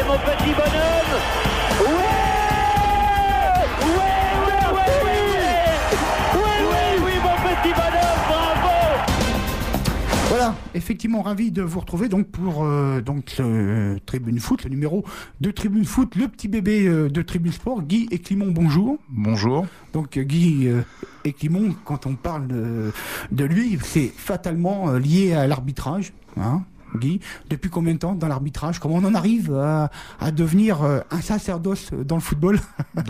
mon petit bonhomme. Oui, mon petit bonhomme, bravo. Voilà, effectivement, ravi de vous retrouver donc pour Tribune Foot, le numéro de Tribune Foot, le petit bébé de Tribune Sport. Guy et Clément, bonjour. Bonjour. Donc Guy et Clément, quand on parle de lui, c'est fatalement lié à l'arbitrage, hein, Guy. Depuis combien de temps dans l'arbitrage? Comment on en arrive à devenir un sacerdoce dans le football?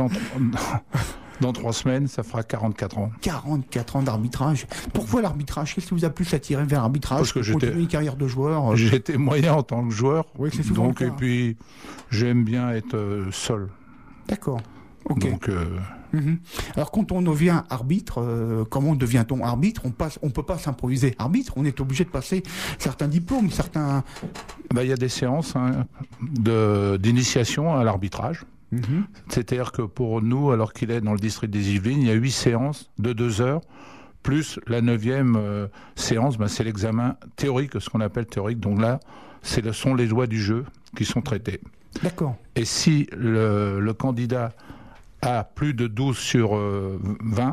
Dans 3 semaines, ça fera 44 ans. 44 ans d'arbitrage. Pourquoi l'arbitrage? Qu'est-ce qui vous a plus attiré vers l'arbitrage? Parce que j'étais une carrière de joueur. J'étais moyen en tant que joueur. Oui, c'est souvent donc, le cas. Et puis, j'aime bien être seul. D'accord. Ok. Donc, Alors quand on devient arbitre, comment devient-on arbitre? On peut pas s'improviser arbitre. On est obligé de passer certains diplômes, certains. il y a des séances d'initiation à l'arbitrage. C'est-à-dire que pour nous, alors qu'il est dans le district des Yvelines, il y a 8 séances de 2 heures, plus la 9e séance, c'est l'examen théorique, ce qu'on appelle théorique. Donc là, ce sont les lois du jeu qui sont traitées. D'accord. Et si le candidat a plus de 12 sur 20,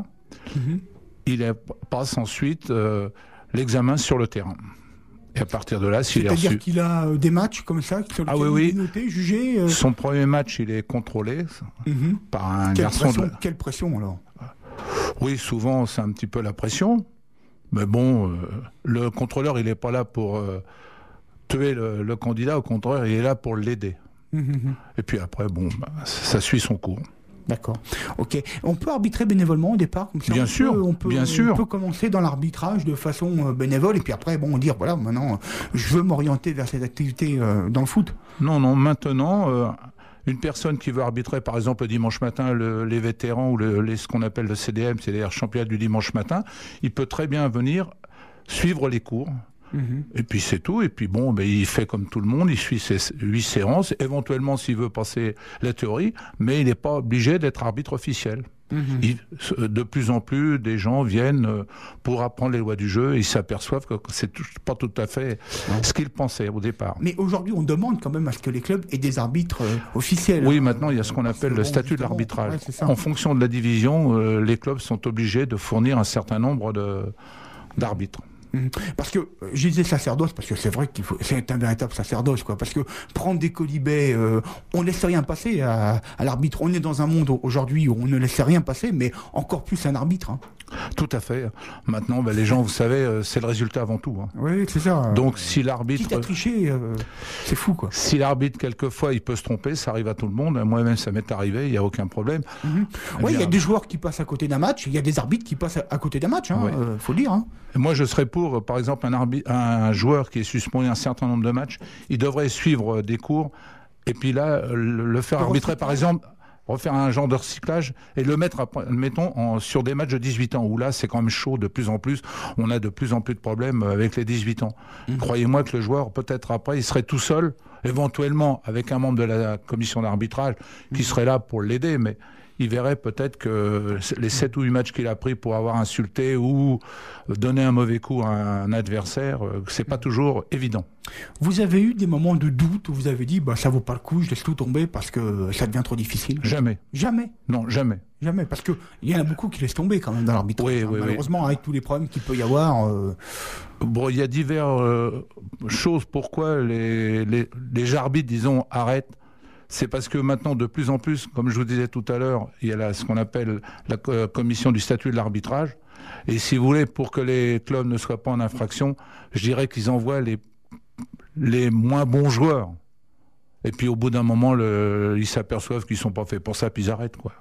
il passe ensuite l'examen sur le terrain. Et à partir de là, s'il est reçu... C'est-à-dire qu'il a des matchs comme ça, sur lesquels il est noté, jugé Son premier match, il est contrôlé par un garçon... Quelle pression, alors? Oui, souvent, c'est un petit peu la pression. Mais bon, le contrôleur, il n'est pas là pour tuer le candidat. Au contraire, il est là pour l'aider. Et puis après, ça suit son cours. D'accord. Ok. On peut arbitrer bénévolement au départ, comme ça. Bien sûr. On peut commencer dans l'arbitrage de façon bénévole et puis après, dire voilà, maintenant, je veux m'orienter vers cette activité dans le foot. Non. Maintenant, une personne qui veut arbitrer, par exemple, le dimanche matin, les vétérans ou ce qu'on appelle le CDM, c'est-à-dire championnat du dimanche matin, il peut très bien venir suivre les cours. Et puis c'est tout. Et puis il fait comme tout le monde, il suit ses 8 séances, éventuellement s'il veut passer la théorie, mais il n'est pas obligé d'être arbitre officiel. De plus en plus, des gens viennent pour apprendre les lois du jeu et ils s'aperçoivent que c'est pas tout à fait ce qu'ils pensaient au départ. Mais aujourd'hui, on demande quand même à ce que les clubs aient des arbitres officiels. Oui, maintenant, il y a ce qu'on appelle le statut de l'arbitrage. Ouais, en fonction de la division, les clubs sont obligés de fournir un certain nombre d'arbitres. Parce que je disais sacerdoce, parce que c'est vrai qu'il faut, c'est un véritable sacerdoce, quoi. Parce que prendre des colibets, on ne laisse rien passer à l'arbitre. On est dans un monde aujourd'hui où on ne laisse rien passer, mais encore plus un arbitre. Hein. Tout à fait. Maintenant, les gens, vous savez, c'est le résultat avant tout. Hein. Oui, c'est ça. Donc, si l'arbitre... Quitte à tricher, c'est fou, quoi. Si l'arbitre, quelquefois, il peut se tromper, ça arrive à tout le monde. Moi-même, ça m'est arrivé, il n'y a aucun problème. Oui, il y a des joueurs qui passent à côté d'un match, il y a des arbitres qui passent à côté d'un match, faut le dire. Hein. Moi, je serais pour, par exemple, un joueur qui est suspendu un certain nombre de matchs, il devrait suivre des cours, et puis là, le faire arbitrer, par exemple... refaire un genre de recyclage et le mettre, mettons, sur des matchs de 18 ans, où là, c'est quand même chaud de plus en plus. On a de plus en plus de problèmes avec les 18 ans. Croyez-moi que le joueur, peut-être après, il serait tout seul, éventuellement avec un membre de la commission d'arbitrage qui serait là pour l'aider, mais il verrait peut-être que les 7 ou 8 matchs qu'il a pris pour avoir insulté ou donné un mauvais coup à un adversaire, c'est pas toujours évident. Vous avez eu des moments de doute où vous avez dit ça vaut pas le coup, je laisse tout tomber parce que ça devient trop difficile? Jamais. Jamais? Non, jamais. Jamais, parce que il y en a beaucoup qui laissent tomber quand même dans l'arbitrage. Oui, malheureusement, avec tous les problèmes qu'il peut y avoir. Il y a diverses choses pourquoi les arbitres, disons, arrêtent. C'est parce que maintenant, de plus en plus, comme je vous disais tout à l'heure, il y a ce qu'on appelle la commission du statut de l'arbitrage. Et si vous voulez, pour que les clubs ne soient pas en infraction, je dirais qu'ils envoient les moins bons joueurs. Et puis au bout d'un moment, ils s'aperçoivent qu'ils ne sont pas faits pour ça, puis ils arrêtent, quoi.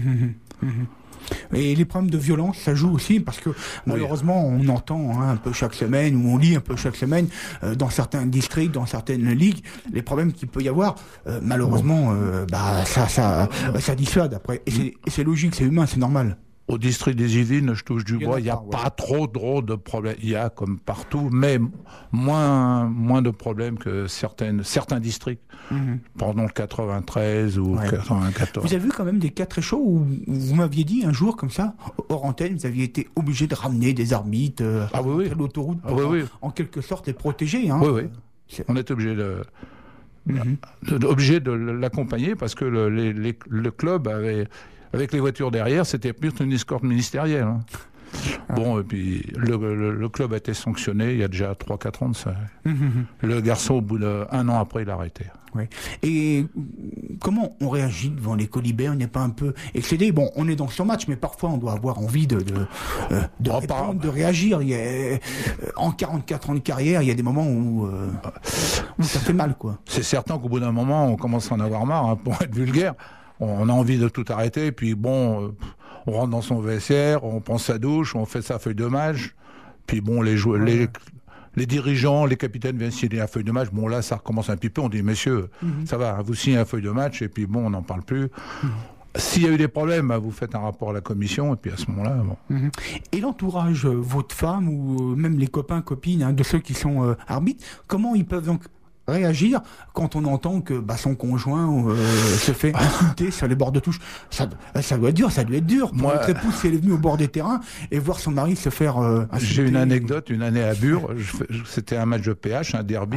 Et les problèmes de violence, ça joue aussi, parce que malheureusement, on entend un peu chaque semaine, ou on lit un peu chaque semaine, dans certains districts, dans certaines ligues, les problèmes qu'il peut y avoir. Malheureusement, ça dissuade après. Et c'est logique, c'est humain, c'est normal. Au district des Yvelines, je touche du bois, il n'y a pas trop de problèmes. Il y a comme partout, mais moins de problèmes que certains districts. Pendant le 93 ou 94. Vous avez vu quand même des cas très chauds où vous m'aviez dit un jour comme ça, hors antenne, vous aviez été obligé de ramener des arbitres de l'autoroute pour en quelque sorte les protéger. Hein. Oui. On est obligé obligé de l'accompagner parce que le club avait, avec les voitures derrière, c'était plus une escorte ministérielle. Hein. Bon, et puis le club a été sanctionné il y a déjà 3-4 ans de ça. Le garçon, au bout d'un an après, il a arrêté. Ouais. Et comment on réagit devant les Colibets? On n'est pas un peu excédé? Bon, on est dans ce match, mais parfois on doit avoir envie de répondre, de réagir. En 44 ans de carrière, il y a des moments où ça fait mal, quoi. C'est certain qu'au bout d'un moment, on commence à en avoir marre, hein, pour être vulgaire. On a envie de tout arrêter, et puis bon... on rentre dans son vestiaire, on prend sa douche, on fait sa feuille de match. Puis bon, les dirigeants, les capitaines viennent signer la feuille de match. Bon, là, ça recommence un petit peu. On dit, messieurs, ça va, vous signez la feuille de match. Et puis bon, on n'en parle plus. S'il y a eu des problèmes, vous faites un rapport à la commission. Et puis à ce moment-là, bon. Et l'entourage, votre femme ou même les copains, copines, hein, de ceux qui sont arbitres, comment ils peuvent donc réagir quand on entend que son conjoint se fait insulter sur les bords de touche? Ça doit être dur, ça doit être dur pour notre épouse si elle est venue au bord des terrains et voir son mari se faire insulter. J'ai une anecdote, une année à Bure, c'était un match de PH, un derby,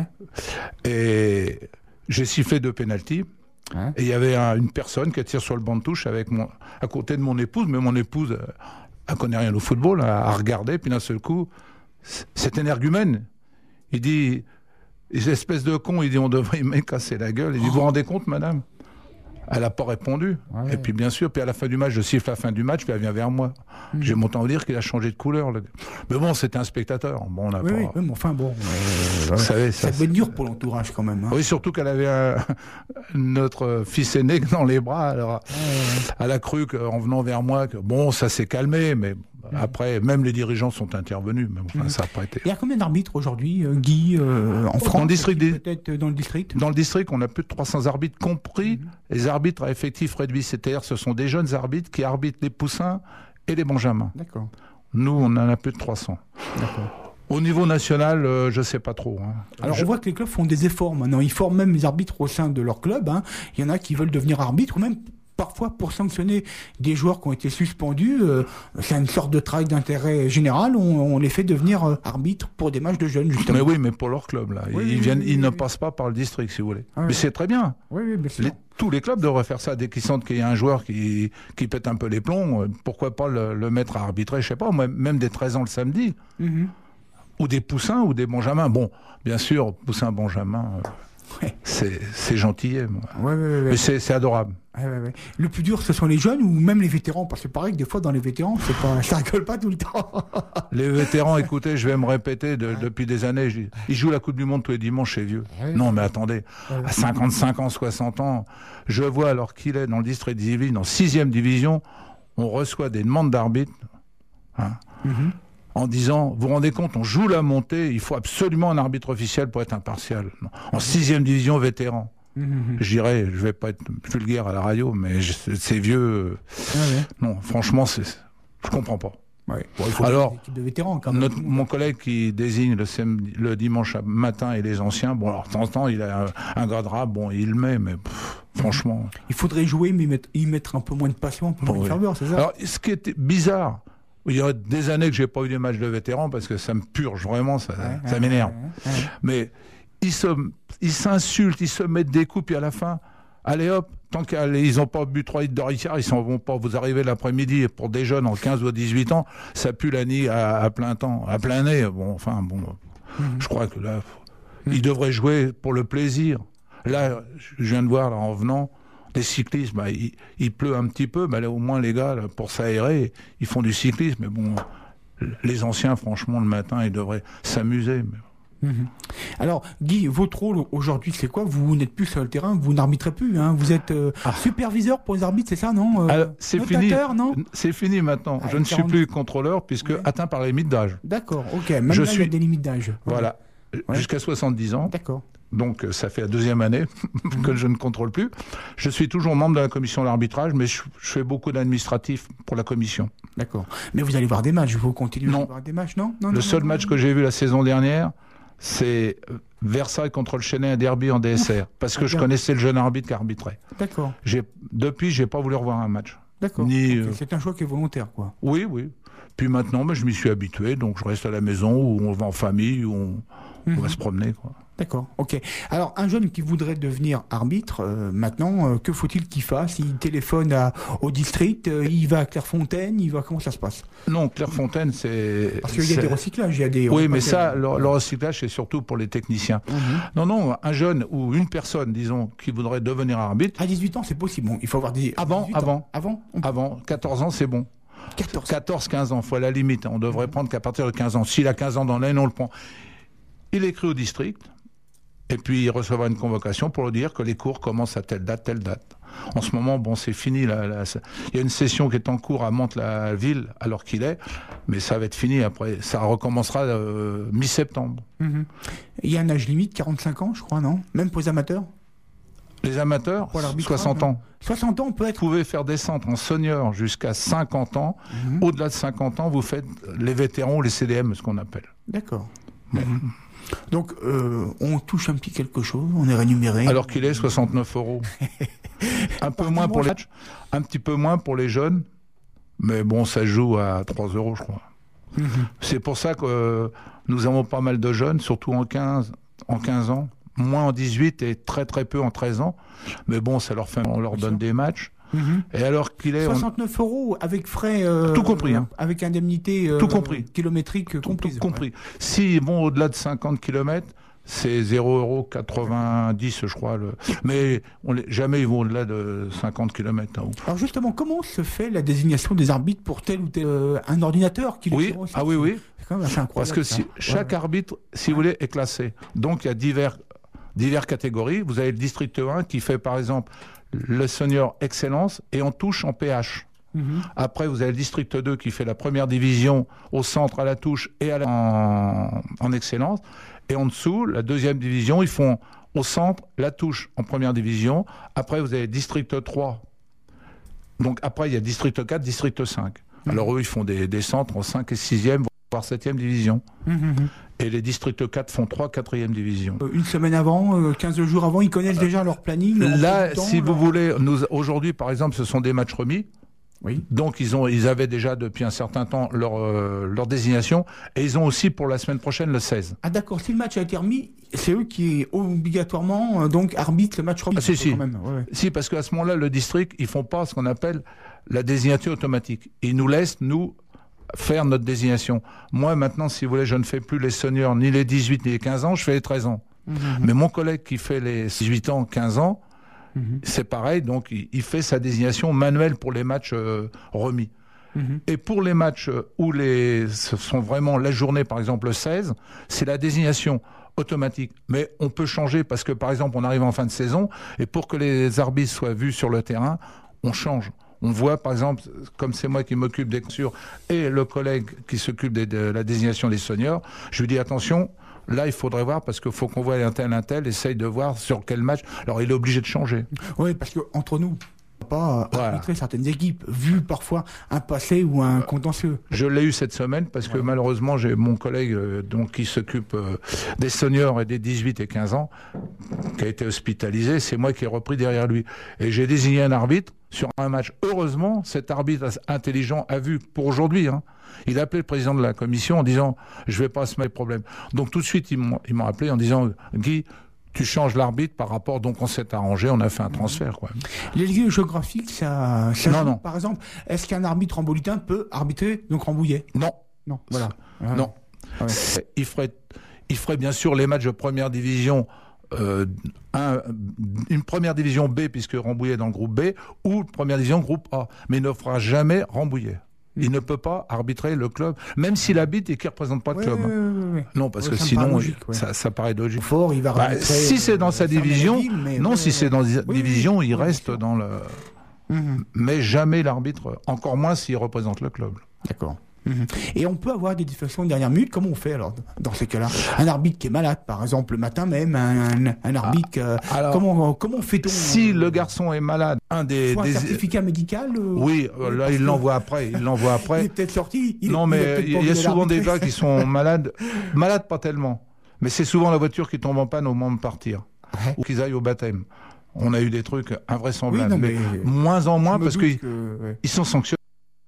et j'ai sifflé 2 pénaltys. Et il y avait une personne qui tire sur le banc de touche à côté de mon épouse, mais mon épouse, elle connaît rien au football, elle a regardé, puis d'un seul coup, c'est un énergumène. Il dit... Les espèces de cons, il dit, on devrait me casser la gueule. Il dit, vous vous rendez compte, madame? Elle n'a pas répondu. Et puis, bien sûr, puis à la fin du match, je siffle la fin du match, puis elle vient vers moi. J'ai mon temps à dire qu'il a changé de couleur. Mais bon, c'était un spectateur. Bon, on n'a pas... Oui, mais enfin, bon... vous savez, ça doit être dur pour l'entourage, quand même. Hein. Oui, surtout qu'elle avait notre fils aîné dans les bras. Alors, elle a cru qu'en venant vers moi, que bon, ça s'est calmé, mais... Après, même les dirigeants sont intervenus, mais enfin, ça n'a pas été. Il y a combien d'arbitres aujourd'hui, Guy, en France? Dans le district, peut-être dans le district? Dans le district, on a plus de 300 arbitres, compris les arbitres à effectif réduit. C'est-à-dire ce sont des jeunes arbitres qui arbitrent les poussins et les benjamins. D'accord. Nous, on en a plus de 300. D'accord. Au niveau national, je ne sais pas trop. Hein. Alors, on voit que les clubs font des efforts maintenant. Ils forment même les arbitres au sein de leur club. Hein. Il y en a qui veulent devenir arbitres ou même... Parfois, pour sanctionner des joueurs qui ont été suspendus, c'est une sorte de travail d'intérêt général. On les fait devenir arbitres pour des matchs de jeunes, justement. Mais oui, mais pour leur club, là. Ils ne passent pas par le district, si vous voulez. Mais c'est très bien. Tous les clubs devraient faire ça. Dès qu'ils sentent qu'il y a un joueur qui pète un peu les plombs, pourquoi pas le mettre à arbitrer, je sais pas, même des 13 ans le samedi. Ou des poussins ou des benjamins. Bon, bien sûr, poussins, benjamins... C'est gentillet, mais c'est adorable. Le plus dur, ce sont les jeunes ou même les vétérans, parce que pareil que des fois dans les vétérans, ça rigole pas tout le temps. Les vétérans, écoutez, je vais me répéter depuis des années, ils jouent la Coupe du Monde tous les dimanches chez vieux. Non, mais attendez, à 55 ans, 60 ans, je vois alors qu'il est dans le district des Yvelines, en 6e division, on reçoit des demandes d'arbitre. En disant, vous vous rendez compte, on joue la montée, il faut absolument un arbitre officiel pour être impartial. En 6e division vétéran. Je dirais, je vais pas être vulgaire à la radio, mais c'est vieux. Non, franchement, je comprends pas. Bon, il faut alors, une équipe de vétérans, quand même. Mon collègue qui désigne le dimanche matin et les anciens, bon, alors de temps en temps, il a un gars de rap, bon, il le met, mais franchement... Il faudrait jouer, mais y mettre un peu moins de passion, un peu moins de ferveur, c'est ça? Alors, ce qui était bizarre... Il y a des années que j'ai pas eu des matchs de vétérans parce que ça me purge vraiment, ça m'énerve. Mais ils s'insultent, ils se mettent des coups, puis à la fin, allez hop, tant qu'ils n'ont pas bu 3 litres de Ricard, ils s'en vont pas. Vous arrivez l'après-midi, et pour des jeunes en 15 ou 18 ans, ça pue la nid à plein temps, à plein nez. Je crois que là, ils devraient jouer pour le plaisir. Là, je viens de voir, là, en venant, des cyclistes, il pleut un petit peu, mais là, au moins les gars, là, pour s'aérer, ils font du cyclisme. Mais bon, les anciens, franchement, le matin, ils devraient s'amuser. Alors, Guy, votre rôle aujourd'hui, c'est quoi? Vous n'êtes plus sur le terrain, vous n'arbitrez plus. Hein. Vous êtes superviseur pour les arbitres, c'est ça, non? C'est fini. Non, c'est fini maintenant. Je ne suis plus contrôleur puisque atteint par les limites d'âge. D'accord, ok. Même là, il y a des limites d'âge. Voilà. Jusqu'à 70 ans. D'accord. Donc ça fait la 2e année que je ne contrôle plus. Je suis toujours membre de la commission d'arbitrage, mais je fais beaucoup d'administratif pour la commission. D'accord. Mais vous allez voir des matchs, vous continuez à voir des matchs, non? Le seul match que j'ai vu la saison dernière, c'est Versailles contre le Chennai, un derby en DSR, parce que je connaissais le jeune arbitre qui arbitrait. D'accord. Depuis, j'ai pas voulu revoir un match. D'accord. C'est un choix qui est volontaire, quoi. Oui. Puis maintenant, je m'y suis habitué, donc je reste à la maison, ou on va en famille, ou on va se promener, quoi. D'accord, ok. Alors, un jeune qui voudrait devenir arbitre, maintenant, que faut-il qu'il fasse? Il téléphone au district, il va à Clairefontaine, comment ça se passe? Non, Clairefontaine, c'est... Parce qu'il y a des recyclages, il y a des... Oui, mais ça, le recyclage, c'est surtout pour les techniciens. Non, un jeune ou une personne, disons, qui voudrait devenir arbitre... À 18 ans, c'est possible. Bon, il faut avoir des... Avant, 14 ans, c'est bon. 14-15 ans, il faut à la limite. On devrait prendre qu'à partir de 15 ans. S'il a 15 ans dans l'année, on le prend. Il écrit au district... Et puis, il recevra une convocation pour lui dire que les cours commencent à telle date. En ce moment, bon, c'est fini. Il y a une session qui est en cours à Mantes-la-Ville, alors qu'il est, mais ça va être fini après. Ça recommencera mi-septembre. Il y a un âge limite, 45 ans, je crois, non? Même pour les amateurs? Les amateurs, 60 ans. 60 ans, peut être. Vous pouvez faire descendre en senior jusqu'à 50 ans. Au-delà de 50 ans, vous faites les vétérans, les CDM, ce qu'on appelle. D'accord. Donc, on touche un petit quelque chose, on est rémunéré. Alors qu'il est 69 €. Un peu moins pour les matchs, un petit peu moins pour les jeunes, mais bon, ça joue à 3 €, je crois. C'est pour ça que nous avons pas mal de jeunes, surtout en 15 ans, moins en 18 et très très peu en 13 ans. Mais bon, on leur donne des matchs. Et alors qu'il est 69 € avec frais tout compris, hein. Avec indemnité tout compris, kilométrique comprise. Tout compris. S'ils vont au-delà de 50 km, c'est 0,90 €, je crois. Mais jamais ils vont au-delà de 50 km. Hein. Alors justement, comment se fait la désignation des arbitres pour tel ou tel un ordinateur qui oui, aussi, oui. C'est quand même assez incroyable. Parce que chaque arbitre, si vous voulez, est classé. Donc il y a diverses catégories. Vous avez le district 1 qui fait par exemple le senior excellence et on touche en PH. Après, vous avez le district 2 qui fait la première division au centre à la touche et en excellence. Et en dessous, la deuxième division, ils font au centre la touche en première division. Après, vous avez district 3. Donc après, il y a district 4, district 5. Alors eux, ils font des centres en 5 et 6e, voire 7e division. Et les districts 4 font 3 4e division. Une semaine avant, 15 jours avant, ils connaissent déjà leur planning. Là, si vous voulez, aujourd'hui, par exemple, ce sont des matchs remis. Oui. Donc ils avaient déjà depuis un certain temps leur désignation et ils ont aussi pour la semaine prochaine le 16. Ah d'accord, si le match a été remis, c'est eux qui obligatoirement donc arbitrent le match remis. Ah, si. Quand même. Ouais. Si, parce qu'à ce moment-là, le district, ils font pas ce qu'on appelle la désignation automatique. Ils nous laissent, nous, faire notre désignation. Moi, maintenant, si vous voulez, je ne fais plus les seniors, ni les 18, ni les 15 ans, je fais les 13 ans. Mais mon collègue qui fait les 18 ans, 15 ans, c'est pareil, donc il fait sa désignation manuelle pour les matchs remis. Et pour les matchs où ce sont vraiment la journée, par exemple le 16, c'est la désignation automatique. Mais on peut changer parce que, par exemple, on arrive en fin de saison et pour que les arbitres soient vus sur le terrain, on change. On voit, par exemple, comme c'est moi qui m'occupe des censures et le collègue qui s'occupe de la désignation des seniors, je lui dis attention, là il faudrait voir parce qu'il faut qu'on voit un tel, essaye de voir sur quel match. Alors il est obligé de changer. Oui, parce qu'entre nous, pas arbitrer certaines équipes, vu parfois un passé ou un contentieux. Je l'ai eu cette semaine parce que malheureusement j'ai mon collègue donc qui s'occupe des seniors et des 18 et 15 ans qui a été hospitalisé, c'est moi qui ai repris derrière lui. Et j'ai désigné un arbitre sur un match. Heureusement, cet arbitre intelligent a vu pour aujourd'hui. Il a appelé le président de la commission en disant « je vais pas se mettre de problème ». Donc tout de suite, ils m'ont appelé en disant « Guy, tu changes l'arbitre par rapport, donc on s'est arrangé, on a fait un transfert. » quoi. Les lieux géographiques, ça non. Par exemple, est-ce qu'un arbitre rambouillitin peut arbitrer donc Rambouillet? Non. Voilà. Non. Ouais. Il ferait bien sûr les matchs de première division, une première division B, puisque Rambouillet est dans le groupe B, ou première division groupe A. Mais il ne fera jamais Rambouillet. Il ne peut pas arbitrer le club, même s'il habite et qu'il ne représente pas le club. Oui. Non, parce que sinon, ça paraît logique. Fort, il va si c'est dans sa division, si c'est dans sa division, il reste dans le... Mais jamais l'arbitre, encore moins s'il représente le club. D'accord. Et on peut avoir des discussions de dernière minute. Comment on fait alors dans ces cas-là? Un arbitre qui est malade, par exemple, le matin même, un arbitre. Alors, comment fait-on? Si le garçon est malade, un certificat médical. Oui, là il l'envoie après. Il est peut-être sorti. Mais il y a souvent des gars qui sont malades pas tellement. Mais c'est souvent la voiture qui tombe en panne au moment de partir ou qu'ils aillent au baptême. On a eu des trucs invraisemblables, mais moins en moins parce qu'ils sont sanctionnés.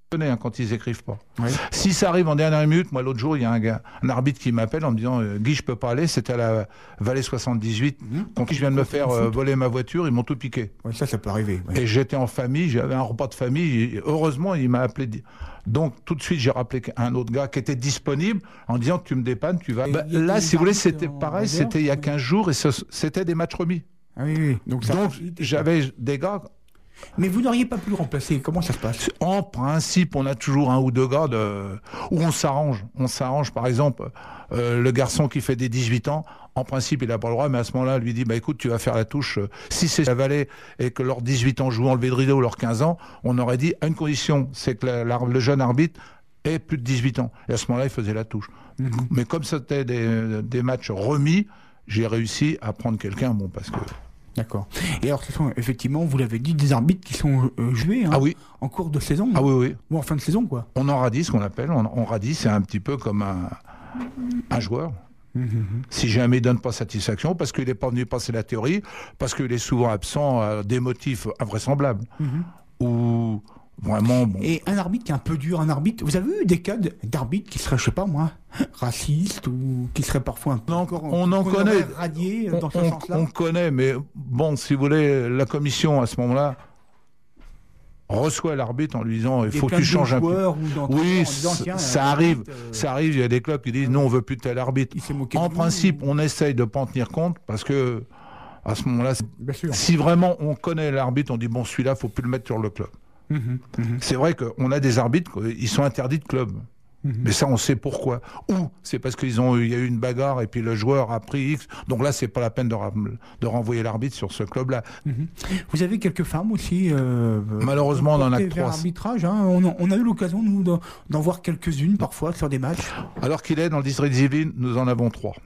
quand ils écrivent pas. Ouais. Si ça arrive en dernière minute, moi l'autre jour, il y a un arbitre qui m'appelle en me disant Guy, je peux pas aller, c'était à la Vallée 78, quand je viens de me faire voler ma voiture, ils m'ont tout piqué. Ouais, ça peut arriver. Ouais. Et j'étais en famille, j'avais un repas de famille, et heureusement, il m'a appelé. Donc tout de suite, j'ai rappelé un autre gars qui était disponible en disant tu me dépannes, tu vas. Là, si vous voulez, c'était pareil, c'était il y a 15 jours et c'était des matchs remis. Ah oui. Donc j'avais des gars. Mais vous n'auriez pas pu le remplacer. Comment ça se passe? En principe, on a toujours un ou deux gars où on s'arrange. On s'arrange, par exemple, le garçon qui fait des 18 ans, en principe, il n'a pas le droit, mais à ce moment-là, lui dit, bah écoute, tu vas faire la touche. Si c'est la Vallée et que leurs 18 ans jouent enlevé de rideau ou leurs 15 ans, on aurait dit à une condition, c'est que le jeune arbitre ait plus de 18 ans. Et à ce moment-là, il faisait la touche. Mais comme c'était des matchs remis, j'ai réussi à prendre quelqu'un, bon, parce que... D'accord. Et alors, ce sont effectivement, vous l'avez dit, des arbitres qui sont joués en cours de saison. Ah oui. Ou en fin de saison, quoi. On en radie, ce qu'on appelle. On radie, c'est un petit peu comme un joueur. Si jamais il ne donne pas satisfaction, parce qu'il n'est pas venu passer la théorie, parce qu'il est souvent absent à des motifs invraisemblables. Ou... Vraiment, bon. Et un arbitre qui est un peu dur, vous avez eu des cas d'arbitres qui seraient, je sais pas moi, racistes ou qui seraient parfois un peu on en connaît, radiés dans ce sens-là. On connaît, mais bon, si vous voulez, la commission à ce moment-là reçoit l'arbitre en lui disant il faut que tu changes un peu. Oui, ça arrive, il y a des clubs qui disent non, on veut plus de tel arbitre. En principe, on essaye de pas en tenir compte parce que à ce moment-là, si vraiment on connaît l'arbitre, on dit bon, celui-là, faut plus le mettre sur le club. C'est vrai qu'on a des arbitres, ils sont interdits de club. Mais ça, on sait pourquoi. Ou c'est parce il y a eu une bagarre et puis le joueur a pris X. Donc là, c'est pas la peine de renvoyer l'arbitre sur ce club-là. Vous avez quelques femmes aussi. Malheureusement, on en a que 3. L'arbitrage, on a eu l'occasion nous d'en voir quelques-unes parfois sur des matchs. Alors qu'il est dans le district civil, nous en avons 3.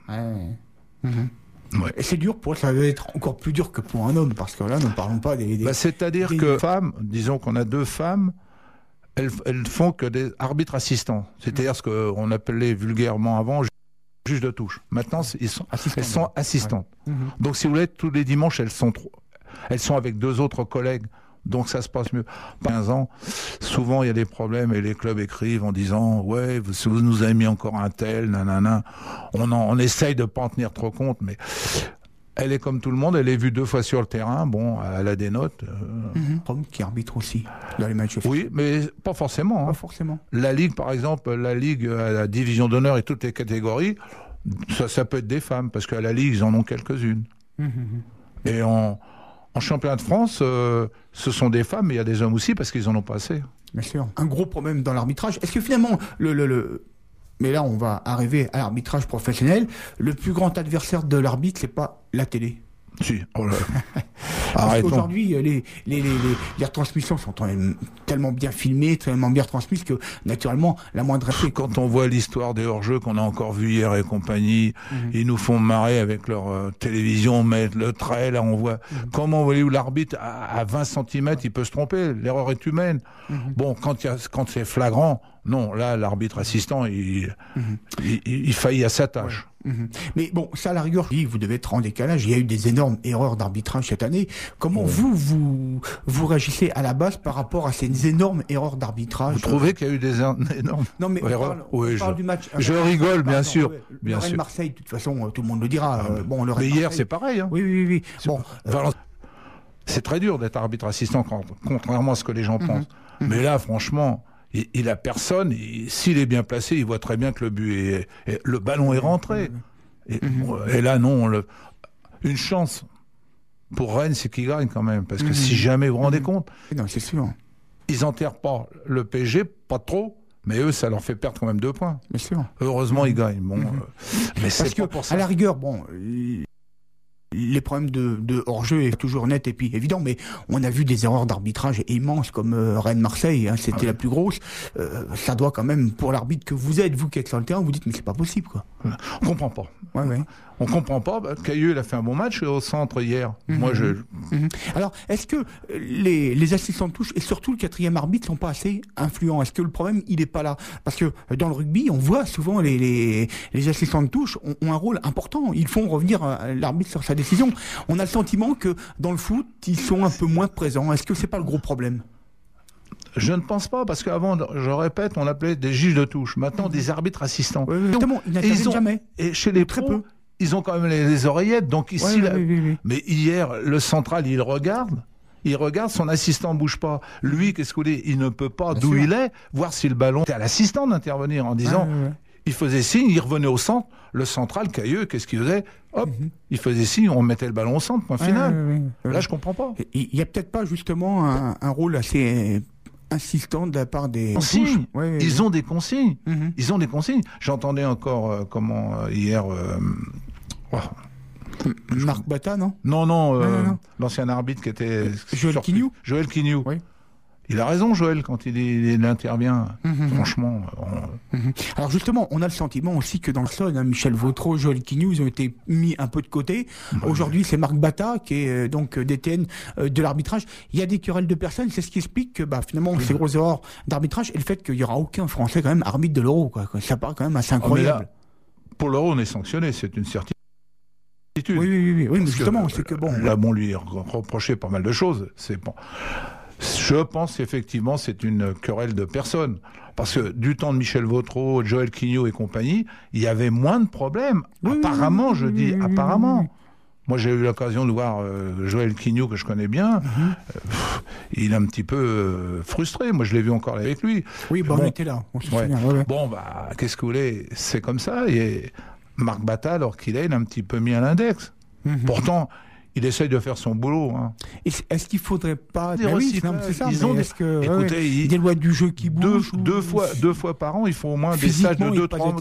Ouais. Et c'est dur pour eux, ça va être encore plus dur que pour un homme, parce que là, nous ne parlons pas des c'est-à-dire que femmes, disons qu'on a 2 femmes, elles font que des arbitres assistants. C'est-à-dire ce qu'on appelait vulgairement avant juges de touche. Maintenant, elles sont assistantes. Donc, si vous voulez, tous les dimanches, elles sont avec 2 autres collègues. Donc ça se passe mieux. 15 ans, souvent il y a des problèmes et les clubs écrivent en disant ouais, vous nous avez mis encore un tel, nanana. On essaye de pas en tenir trop compte, mais elle est comme tout le monde, elle est vue 2 fois sur le terrain, bon, elle a des notes. Qui arbitre aussi dans les matchs. Oui, mais pas forcément. Pas forcément. La Ligue, par exemple, la division d'honneur et toutes les catégories, ça peut être des femmes, parce qu'à la Ligue, ils en ont quelques-unes. Et en championnat de France, ce sont des femmes, mais il y a des hommes aussi parce qu'ils en ont pas assez. Bien sûr. Un gros problème dans l'arbitrage. Est-ce que finalement, mais là on va arriver à l'arbitrage professionnel, le plus grand adversaire de l'arbitre, c'est pas la télé? Si. Oh là. Parce qu'aujourd'hui, les retransmissions sont tellement bien filmées, tellement bien transmises que, naturellement, la moindre effet... Quand on voit l'histoire des hors-jeux qu'on a encore vu hier et compagnie, ils nous font marrer avec leur télévision, mais le trait, là, on voit comment voyez-vous l'arbitre à 20 cm, il peut se tromper, l'erreur est humaine. Bon, quand c'est flagrant, non, là, l'arbitre assistant, il faillit à sa tâche. Mais bon, ça à la rigueur, vous devez être en décalage. Il y a eu des énormes erreurs d'arbitrage cette année. Comment vous réagissez à la base par rapport à ces énormes erreurs d'arbitrage? Vous trouvez qu'il y a eu des énormes erreurs? Oui, on parle du match. Je rigole, bien sûr. Bien sûr. Marseille, de toute façon, tout le monde le dira. Mais hier, c'est pareil. Hein. Oui. Bon, c'est très dur d'être arbitre assistant, contrairement à ce que les gens pensent. Mais là, franchement... Il a personne, s'il est bien placé, il voit très bien que le ballon est rentré. Et là, non, une chance pour Rennes, c'est qu'il gagne quand même. Parce que si jamais vous vous rendez compte, non, c'est sûr. Ils enterrent pas le PSG, pas trop, mais eux, ça leur fait perdre quand même 2 points. Bien sûr. Heureusement, ils gagnent. Bon, mais c'est pas pour ça. À la rigueur, les problèmes de hors-jeu est toujours net et puis évident, mais on a vu des erreurs d'arbitrage immenses comme Rennes-Marseille, c'était la plus grosse. Ça doit quand même, pour l'arbitre que vous êtes, vous qui êtes sur le terrain, vous dites mais c'est pas possible quoi. On comprend pas. On comprend pas. Cailleux, il a fait un bon match au centre hier. Alors, est-ce que les assistants de touche et surtout le 4e arbitre sont pas assez influents? Est-ce que le problème il est pas là? Parce que dans le rugby, on voit souvent les assistants de touche ont un rôle important. Ils font revenir l'arbitre sur sa décision. On a le sentiment que dans le foot, ils sont un peu moins présents. Est-ce que c'est pas le gros problème? Je ne pense pas, parce qu'avant, je répète, on appelait des juges de touche. Maintenant, des arbitres assistants. Oui, justement, ils n'interviennent jamais. Et chez les très pros, peu. ils ont quand même les oreillettes. Donc ici, Oui. Mais hier, le central, il regarde, son assistant bouge pas. Lui, qu'est-ce que vous voulez, il ne peut pas, d'où il est, voir si le ballon... C'est à l'assistant d'intervenir en disant... Il faisait signe, il revenait au centre. Le central, Cailleux, qu'est-ce qu'il faisait? Hop, il faisait signe, on mettait le ballon au centre, point final. Là, je comprends pas. Il y a peut-être pas justement un rôle assez insistant de la part des consignes. Ils ont des consignes. Ils ont des consignes. J'entendais encore hier. Marc Bata, non? Non. L'ancien arbitre qui était Joël Quignou. Joël Quignou. Oui. Il a raison, Joël, quand il intervient. Franchement. Alors justement, on a le sentiment aussi que dans le sol, Michel Vautreau, Joël Quignou, ils ont été mis un peu de côté. Aujourd'hui, c'est Marc Bata qui est donc DTN de l'arbitrage. Il y a des querelles de personnes, c'est ce qui explique que finalement ces grosses erreurs d'arbitrage et le fait qu'il y aura aucun Français quand même arbitre de l'Euro, quoi. Ça paraît quand même assez incroyable. Là, pour l'Euro, on est sanctionné, c'est une certitude. Oui, mais justement, c'est que bon. Là, on lui reprochait pas mal de choses. C'est bon. Je pense qu'effectivement, c'est une querelle de personnes. Parce que du temps de Michel Vautreau, Joël Quignou et compagnie, il y avait moins de problèmes. Apparemment, je dis apparemment. Moi, j'ai eu l'occasion de voir Joël Quignou, que je connais bien. Il est un petit peu frustré. Moi, je l'ai vu encore avec lui. Oui, on était là. On se souvient. Bon, qu'est-ce que vous voulez? C'est comme ça. Et Marc Bata, alors qu'il est, il a un petit peu mis à l'index. Pourtant... Il essaye de faire son boulot. Est-ce qu'il faudrait pas... c'est ça. Écoutez, il y a des lois du jeu qui bougent. Deux fois par an, il faut au moins des stages de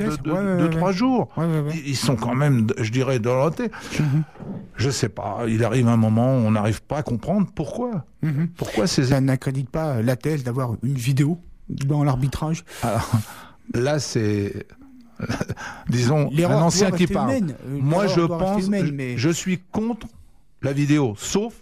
2-3 jours. Ils sont quand même, je dirais, dans leur tête. Je sais pas, il arrive un moment où on n'arrive pas à comprendre pourquoi. Pourquoi ça n'accrédite pas la thèse d'avoir une vidéo dans l'arbitrage. Alors, là, c'est... disons, un ancien qui parle. Moi, je pense... Je suis contre la vidéo, sauf...